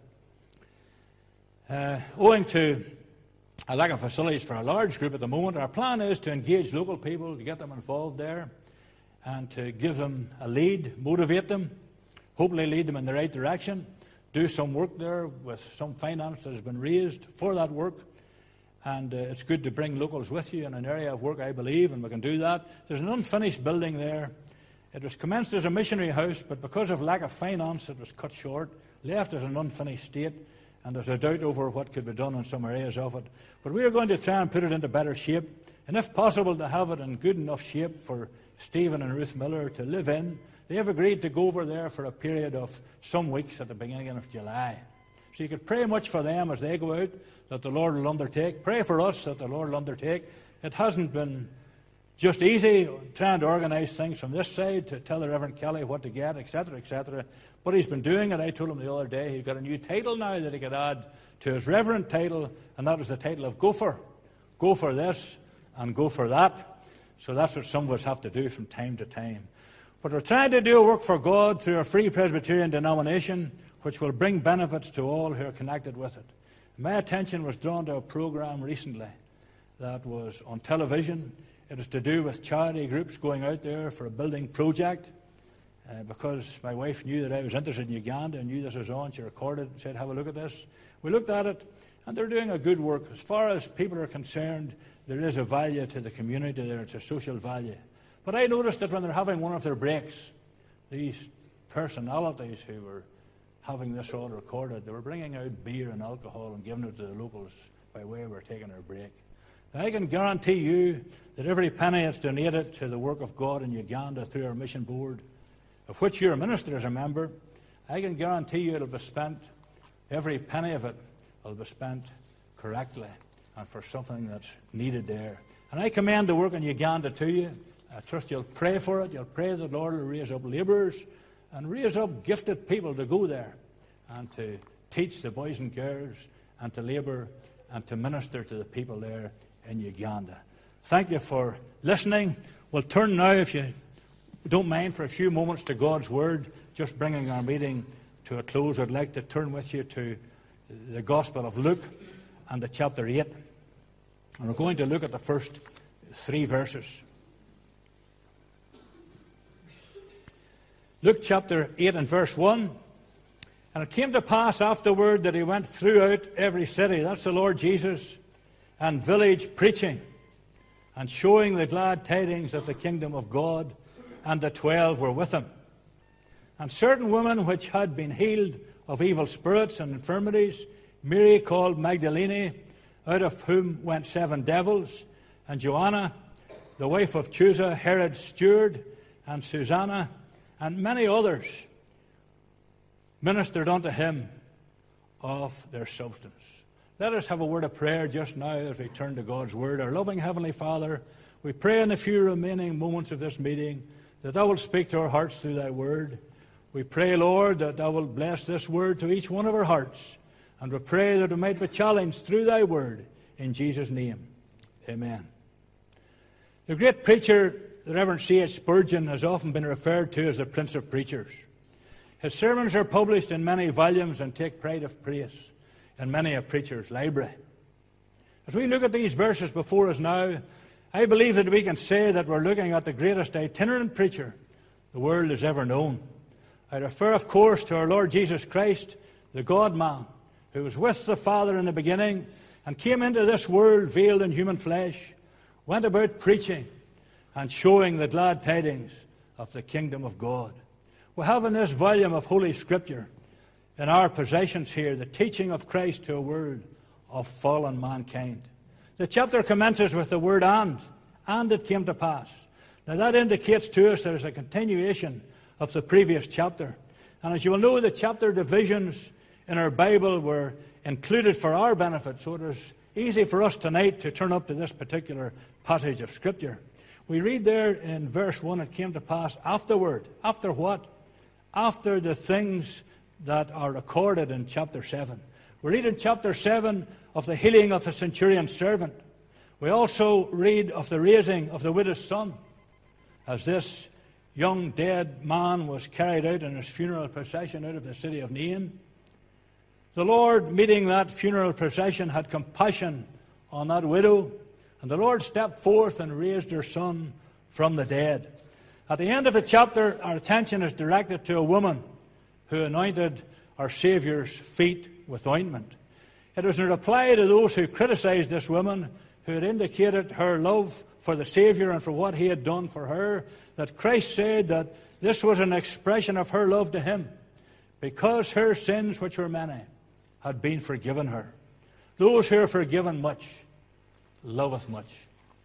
Uh, owing to a lack of facilities for a large group at the moment, our plan is to engage local people, to get them involved there, and to give them a lead, motivate them, hopefully lead them in the right direction, do some work there with some finance that has been raised for that work. And uh, it's good to bring locals with you in an area of work, I believe, and we can do that. There's an unfinished building there. It was commenced as a missionary house, but because of lack of finance, it was cut short, left as an unfinished state, and there's a doubt over what could be done in some areas of it. But we are going to try and put it into better shape, and if possible, to have it in good enough shape for Stephen and Ruth Miller to live in. They have agreed to go over there for a period of some weeks at the beginning of July. So you could pray much for them as they go out, that the Lord will undertake. Pray for us that the Lord will undertake. It hasn't been just easy trying to organise things from this side to tell the Reverend Kelly what to get, et cetera, et cetera. But he's been doing it. I told him the other day he's got a new title now that he could add to his reverend title, and that is the title of Gopher. Go for this and go for that. So that's what some of us have to do from time to time. But we're trying to do a work for God through a free Presbyterian denomination, which will bring benefits to all who are connected with it. My attention was drawn to a program recently that was on television. It is to do with charity groups going out there for a building project. Uh, because my wife knew that I was interested in Uganda and knew this was on, she recorded and said, have a look at this. We looked at it, and they're doing a good work. As far as people are concerned, there is a value to the community there. It's a social value. But I noticed that when they're having one of their breaks, these personalities who were having this all recorded, they were bringing out beer and alcohol and giving it to the locals by way of our taking our break. Now, I can guarantee you that every penny that's donated to the work of God in Uganda through our mission board, of which you're a minister as a member, I can guarantee you it'll be spent, every penny of it will be spent correctly and for something that's needed there. And I commend the work in Uganda to you. I trust you'll pray for it. You'll pray that the Lord will raise up labourers and raise up gifted people to go there and to teach the boys and girls and to labour and to minister to the people there in Uganda. Thank you for listening. We'll turn now, if you don't mind, for a few moments to God's Word, just bringing our meeting to a close. I'd like to turn with you to the Gospel of Luke and the chapter eight. And we're going to look at the first three verses. Luke chapter eight and verse one. And it came to pass afterward that he went throughout every city, that's the Lord Jesus, and village preaching and showing the glad tidings of the kingdom of God, and the twelve were with him. And certain women which had been healed of evil spirits and infirmities, Mary called Magdalene, out of whom went seven devils, and Joanna, the wife of Chuza, Herod's steward, and Susanna, and many others, ministered unto him of their substance. Let us have a word of prayer just now as we turn to God's word. Our loving Heavenly Father, we pray in the few remaining moments of this meeting that thou wilt speak to our hearts through thy word. We pray, Lord, that thou wilt bless this word to each one of our hearts. And we pray that we might be challenged through thy word. In Jesus' name, amen. The great preacher, the Reverend C H Spurgeon, has often been referred to as the Prince of Preachers. His sermons are published in many volumes and take pride of place in many a preacher's library. As we look at these verses before us now, I believe that we can say that we're looking at the greatest itinerant preacher the world has ever known. I refer, of course, to our Lord Jesus Christ, the God-man, who was with the Father in the beginning and came into this world veiled in human flesh, went about preaching and showing the glad tidings of the kingdom of God. We have in this volume of Holy Scripture, in our possessions here, the teaching of Christ to a world of fallen mankind. The chapter commences with the word and, and it came to pass. Now that indicates to us there is a continuation of the previous chapter. And as you will know, the chapter divisions in our Bible were included for our benefit, so it is easy for us tonight to turn up to this particular passage of Scripture. We read there in verse one, it came to pass afterward. After what? After the things that are recorded in chapter seven. We read in chapter seven of the healing of the centurion's servant. We also read of the raising of the widow's son, as this young dead man was carried out in his funeral procession out of the city of Nain. The Lord, meeting that funeral procession, had compassion on that widow, and the Lord stepped forth and raised her son from the dead. At the end of the chapter, our attention is directed to a woman who anointed our Saviour's feet with ointment. It was in reply to those who criticized this woman, who had indicated her love for the Saviour and for what he had done for her, that Christ said that this was an expression of her love to him, because her sins, which were many, had been forgiven her. Those who are forgiven much loveth much.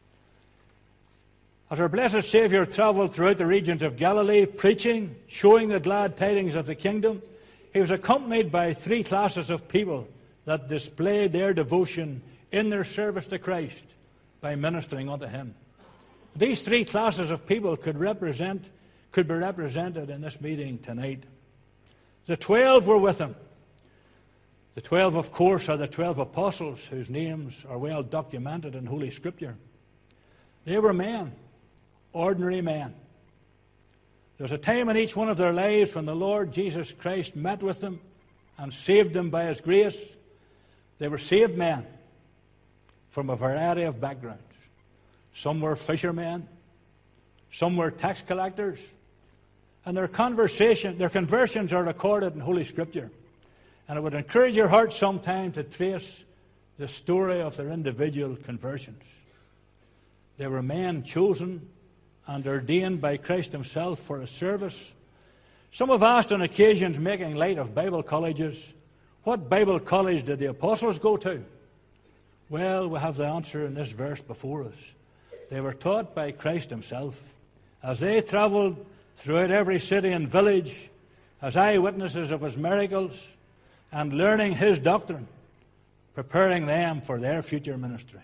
As our blessed Saviour travelled throughout the regions of Galilee, preaching, showing the glad tidings of the kingdom, he was accompanied by three classes of people that displayed their devotion in their service to Christ by ministering unto him. These three classes of people could represent, could be represented in this meeting tonight. The twelve were with him. The twelve, of course, are the twelve apostles whose names are well documented in Holy Scripture. They were men, ordinary men. There was a time in each one of their lives when the Lord Jesus Christ met with them and saved them by his grace. They were saved men from a variety of backgrounds. Some were fishermen, some were tax collectors, and their conversation, their conversions are recorded in Holy Scripture. And it would encourage your heart sometime to trace the story of their individual conversions. They were men chosen and ordained by Christ himself for his service. Some have asked on occasions, making light of Bible colleges, what Bible college did the apostles go to? Well, we have the answer in this verse before us. They were taught by Christ himself. As they travelled throughout every city and village, as eyewitnesses of his miracles, and learning his doctrine, preparing them for their future ministry.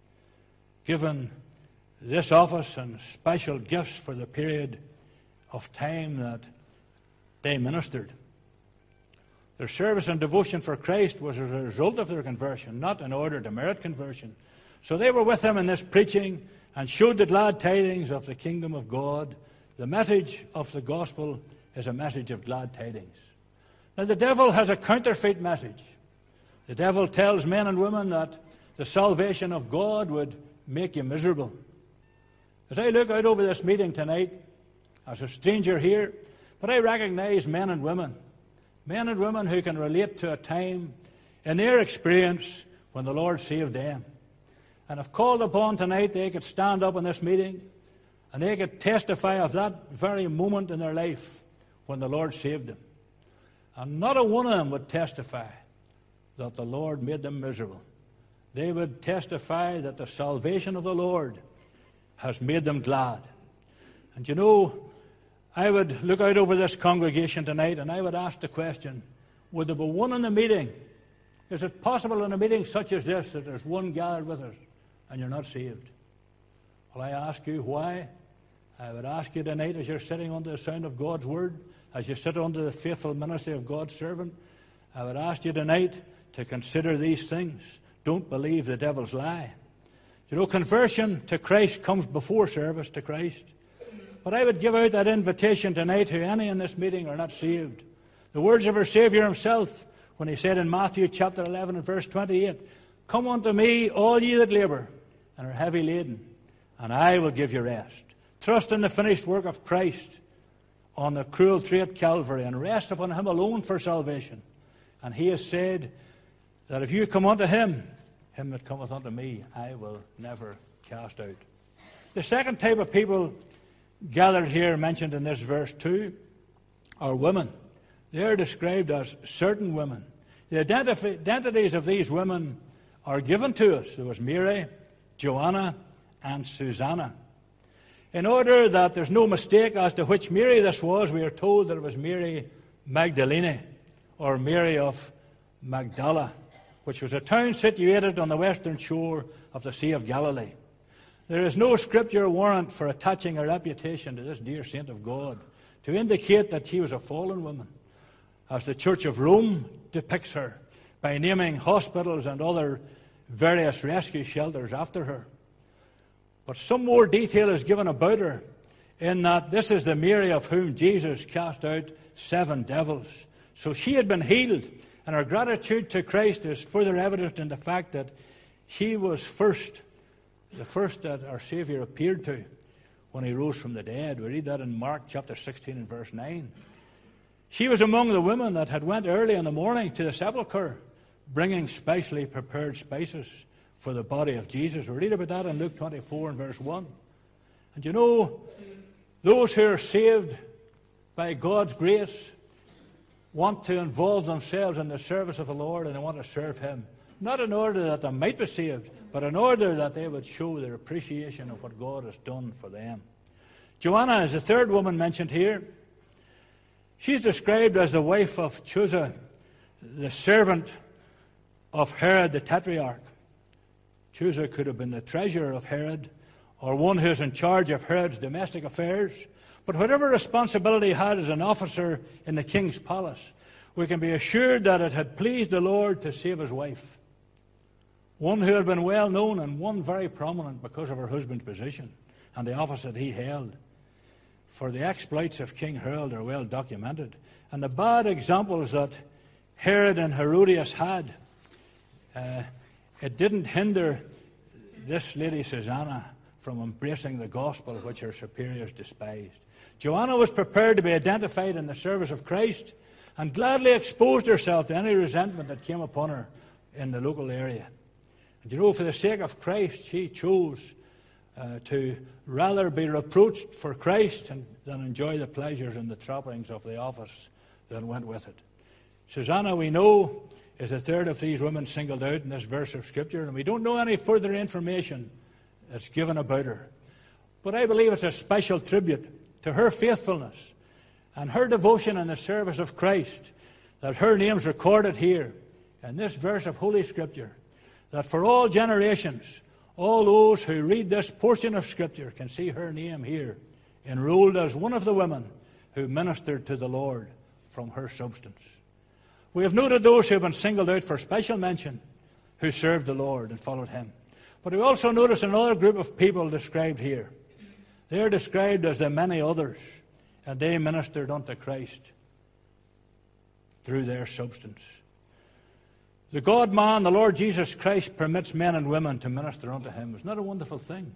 Given this office and special gifts for the period of time that they ministered. Their service and devotion for Christ was as a result of their conversion, not in order to merit conversion. So they were with him in this preaching and showed the glad tidings of the kingdom of God. The message of the gospel is a message of glad tidings. Now the devil has a counterfeit message. The devil tells men and women that the salvation of God would make you miserable. As I look out over this meeting tonight, as a stranger here, but I recognize men and women, men and women who can relate to a time in their experience when the Lord saved them. And if called upon tonight, they could stand up in this meeting And they could testify of that very moment in their life when the Lord saved them. And not a one of them would testify that the Lord made them miserable. They would testify that the salvation of the Lord has made them glad. And you know, I would look out over this congregation tonight and I would ask the question, would there be one in the meeting? Is it possible in a meeting such as this that there's one gathered with us and you're not saved? Well, I ask you why. I would ask you tonight, as you're sitting under the sound of God's word, as you sit under the faithful ministry of God's servant, I would ask you tonight to consider these things. Don't believe the devil's lie. You know, conversion to Christ comes before service to Christ. But I would give out that invitation tonight to any in this meeting who are not saved. The words of our Saviour himself, when he said in Matthew chapter eleven and verse twenty-eight, "Come unto me, all ye that labour and are heavy laden, and I will give you rest." Trust in the finished work of Christ on the cruel tree at Calvary and rest upon him alone for salvation. And he has said that if you come unto him, him that cometh unto me, I will never cast out. The second type of people gathered here, mentioned in this verse too, are women. They are described as certain women. The identif- identities of these women are given to us. There was Mary, Joanna, and Susanna. In order that there's no mistake as to which Mary this was, we are told that it was Mary Magdalene, or Mary of Magdala, which was a town situated on the western shore of the Sea of Galilee. There is no scripture warrant for attaching a reputation to this dear saint of God to indicate that she was a fallen woman, as the Church of Rome depicts her by naming hospitals and other various rescue shelters after her. But some more detail is given about her, in that this is the Mary of whom Jesus cast out seven devils. So she had been healed, and her gratitude to Christ is further evident in the fact that she was first, the first that our Saviour appeared to when he rose from the dead. We read that in Mark chapter sixteen and verse nine. She was among the women that had went early in the morning to the sepulchre, bringing specially prepared spices for the body of Jesus. We read about that in Luke twenty-four and verse one. And you know, those who are saved by God's grace want to involve themselves in the service of the Lord, and they want to serve him. Not in order that they might be saved, but in order that they would show their appreciation of what God has done for them. Joanna is the third woman mentioned here. She's described as the wife of Chuza, the servant of Herod the Tetrarch. Chuza could have been the treasurer of Herod, or one who is in charge of Herod's domestic affairs. But whatever responsibility he had as an officer in the king's palace, we can be assured that it had pleased the Lord to save his wife, one who had been well known and one very prominent because of her husband's position and the office that he held. For the exploits of King Herod are well documented. And the bad examples that Herod and Herodias had, uh, it didn't hinder this lady Susanna from embracing the gospel which her superiors despised. Joanna was prepared to be identified in the service of Christ and gladly exposed herself to any resentment that came upon her in the local area. And you know, for the sake of Christ, she chose uh, to rather be reproached for Christ and, than enjoy the pleasures and the trappings of the office that went with it. Susanna, we know, is the third of these women singled out in this verse of Scripture, and we don't know any further information that's given about her. But I believe it's a special tribute to her faithfulness and her devotion in the service of Christ that her name's recorded here in this verse of Holy Scripture, that for all generations, all those who read this portion of Scripture can see her name here, enrolled as one of the women who ministered to the Lord from her substance. We have noted those who have been singled out for special mention, who served the Lord and followed him. But we also notice another group of people described here. They are described as the many others, and they ministered unto Christ through their substance. The God-man, the Lord Jesus Christ, permits men and women to minister unto him. Isn't that a wonderful thing?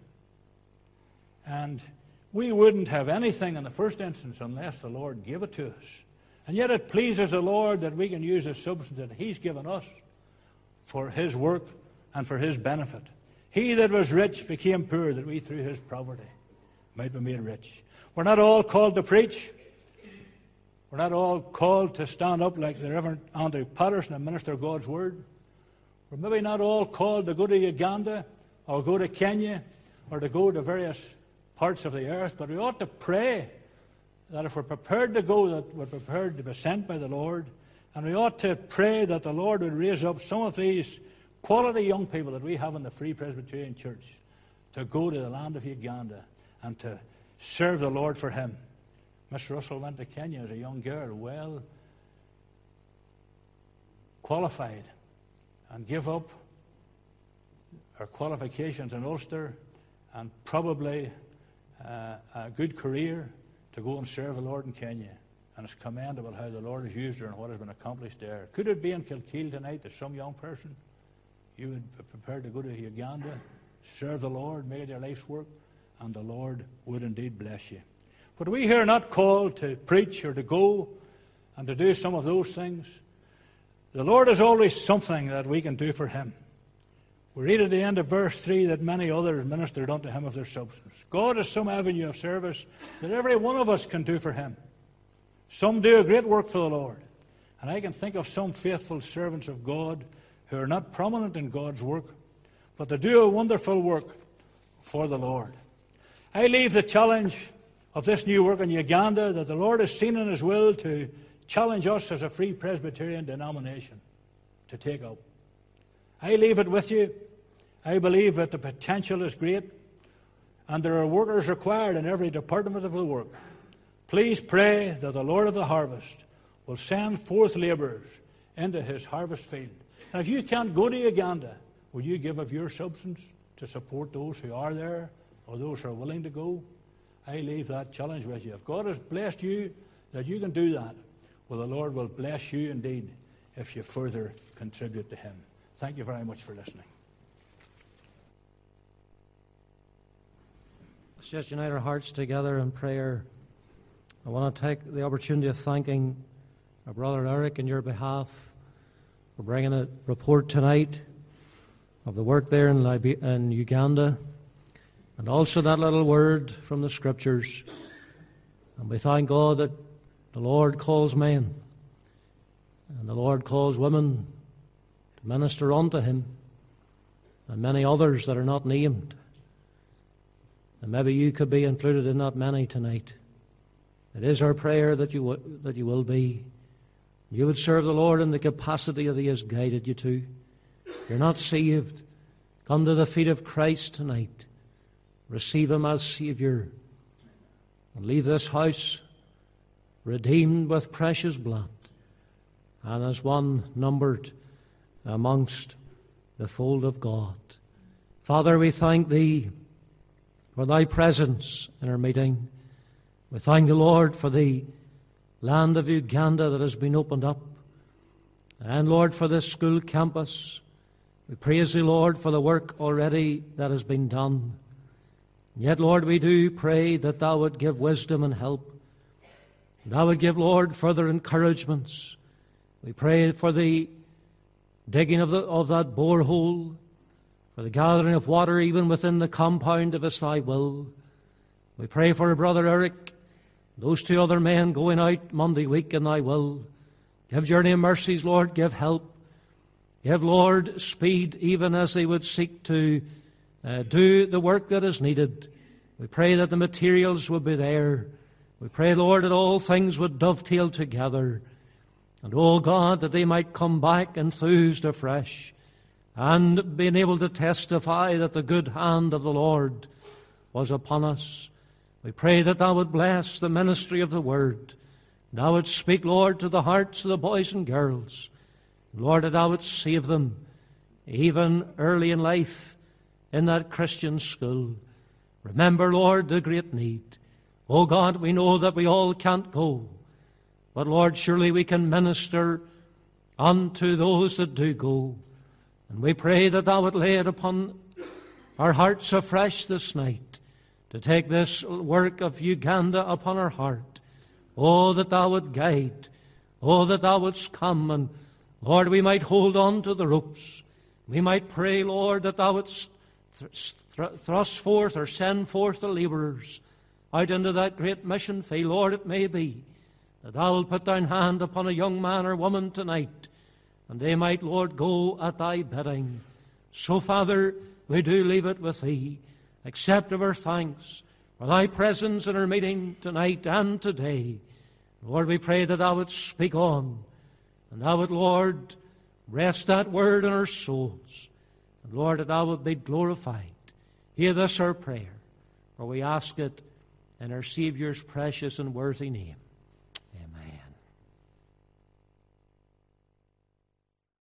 And we wouldn't have anything in the first instance unless the Lord gave it to us. And yet it pleases the Lord that we can use the substance that he's given us for his work and for his benefit. He that was rich became poor, that we through his poverty might be made rich. We're not all called to preach. We're not all called to stand up like the Reverend Andrew Patterson and minister God's word. We're maybe not all called to go to Uganda or go to Kenya or to go to various parts of the earth, but we ought to pray that if we're prepared to go, that we're prepared to be sent by the Lord. And we ought to pray that the Lord would raise up some of these quality young people that we have in the Free Presbyterian Church to go to the land of Uganda and to serve the Lord for Him. Miss Russell went to Kenya as a young girl, well qualified, and give up her qualifications in Ulster and probably uh, a good career to go and serve the Lord in Kenya. And it's commendable how the Lord has used her and what has been accomplished there. Could it be in Kilkeel tonight that some young person, you would be prepared to go to Uganda, serve the Lord, make it your life's work, and the Lord would indeed bless you. But we here are not called to preach or to go and to do some of those things. The Lord is always something that we can do for Him. We read at the end of verse three that many others ministered unto Him of their substance. God is some avenue of service that every one of us can do for Him. Some do a great work for the Lord. And I can think of some faithful servants of God who are not prominent in God's work, but they do a wonderful work for the Lord. I leave the challenge of this new work in Uganda that the Lord has seen in His will to challenge us as a Free Presbyterian denomination to take up. I leave it with you. I believe that the potential is great, and there are workers required in every department of the work. Please pray that the Lord of the harvest will send forth labourers into His harvest field. And if you can't go to Uganda, will you give of your substance to support those who are there or those who are willing to go? I leave that challenge with you. If God has blessed you that you can do that, well, the Lord will bless you indeed if you further contribute to Him. Thank you very much for listening. Let's just unite our hearts together in prayer. I want to take the opportunity of thanking our brother Eric in your behalf for bringing a report tonight of the work there in, Libe- in Uganda, and also that little word from the Scriptures. And we thank God that the Lord calls men and the Lord calls women to minister unto Him, and many others that are not named. And maybe you could be included in that many tonight. It is our prayer that you w- that you will be. You would serve the Lord in the capacity that He has guided you to. If you're not saved, come to the feet of Christ tonight. Receive Him as Saviour. And leave this house redeemed with precious blood, and as one numbered amongst the fold of God. Father, we thank Thee for Thy presence in our meeting. We thank the Lord for the land of Uganda that has been opened up. And Lord, for this school campus. We praise Thee, Lord, for the work already that has been done. Yet, Lord, we do pray that Thou would give wisdom and help. Thou would give, Lord, further encouragements. We pray for the digging of, the, of that borehole, for the gathering of water even within the compound if it's Thy will. We pray for our brother Eric, those two other men going out Monday week in Thy will. Give journey mercies, Lord, give help. Give, Lord, speed even as they would seek to uh, do the work that is needed. We pray that the materials would be there. We pray, Lord, that all things would dovetail together. And, oh God, that they might come back enthused afresh and being able to testify that the good hand of the Lord was upon us. We pray that Thou would bless the ministry of the Word. Thou would speak, Lord, to the hearts of the boys and girls. Lord, that Thou would save them, even early in life, in that Christian school. Remember, Lord, the great need. Oh God, we know that we all can't go. But Lord, surely we can minister unto those that do go. And we pray that Thou would lay it upon our hearts afresh this night, to take this work of Uganda upon our heart. Oh, that Thou would guide. Oh, that Thou wouldst come, and Lord, we might hold on to the ropes. We might pray, Lord, that Thou wouldst th- th- thrust forth or send forth the labourers out into that great mission field. Lord, it may be that thou wilt put thine hand upon a young man or woman tonight, and they might, Lord, go at thy bidding. So, Father, we do leave it with thee. Accept of our thanks for thy presence in our meeting tonight and today. Lord, we pray that thou wouldst speak on, and thou would, Lord, rest that word in our souls. And Lord, that thou would be glorified. Hear this our prayer, for we ask it in our Saviour's precious and worthy name.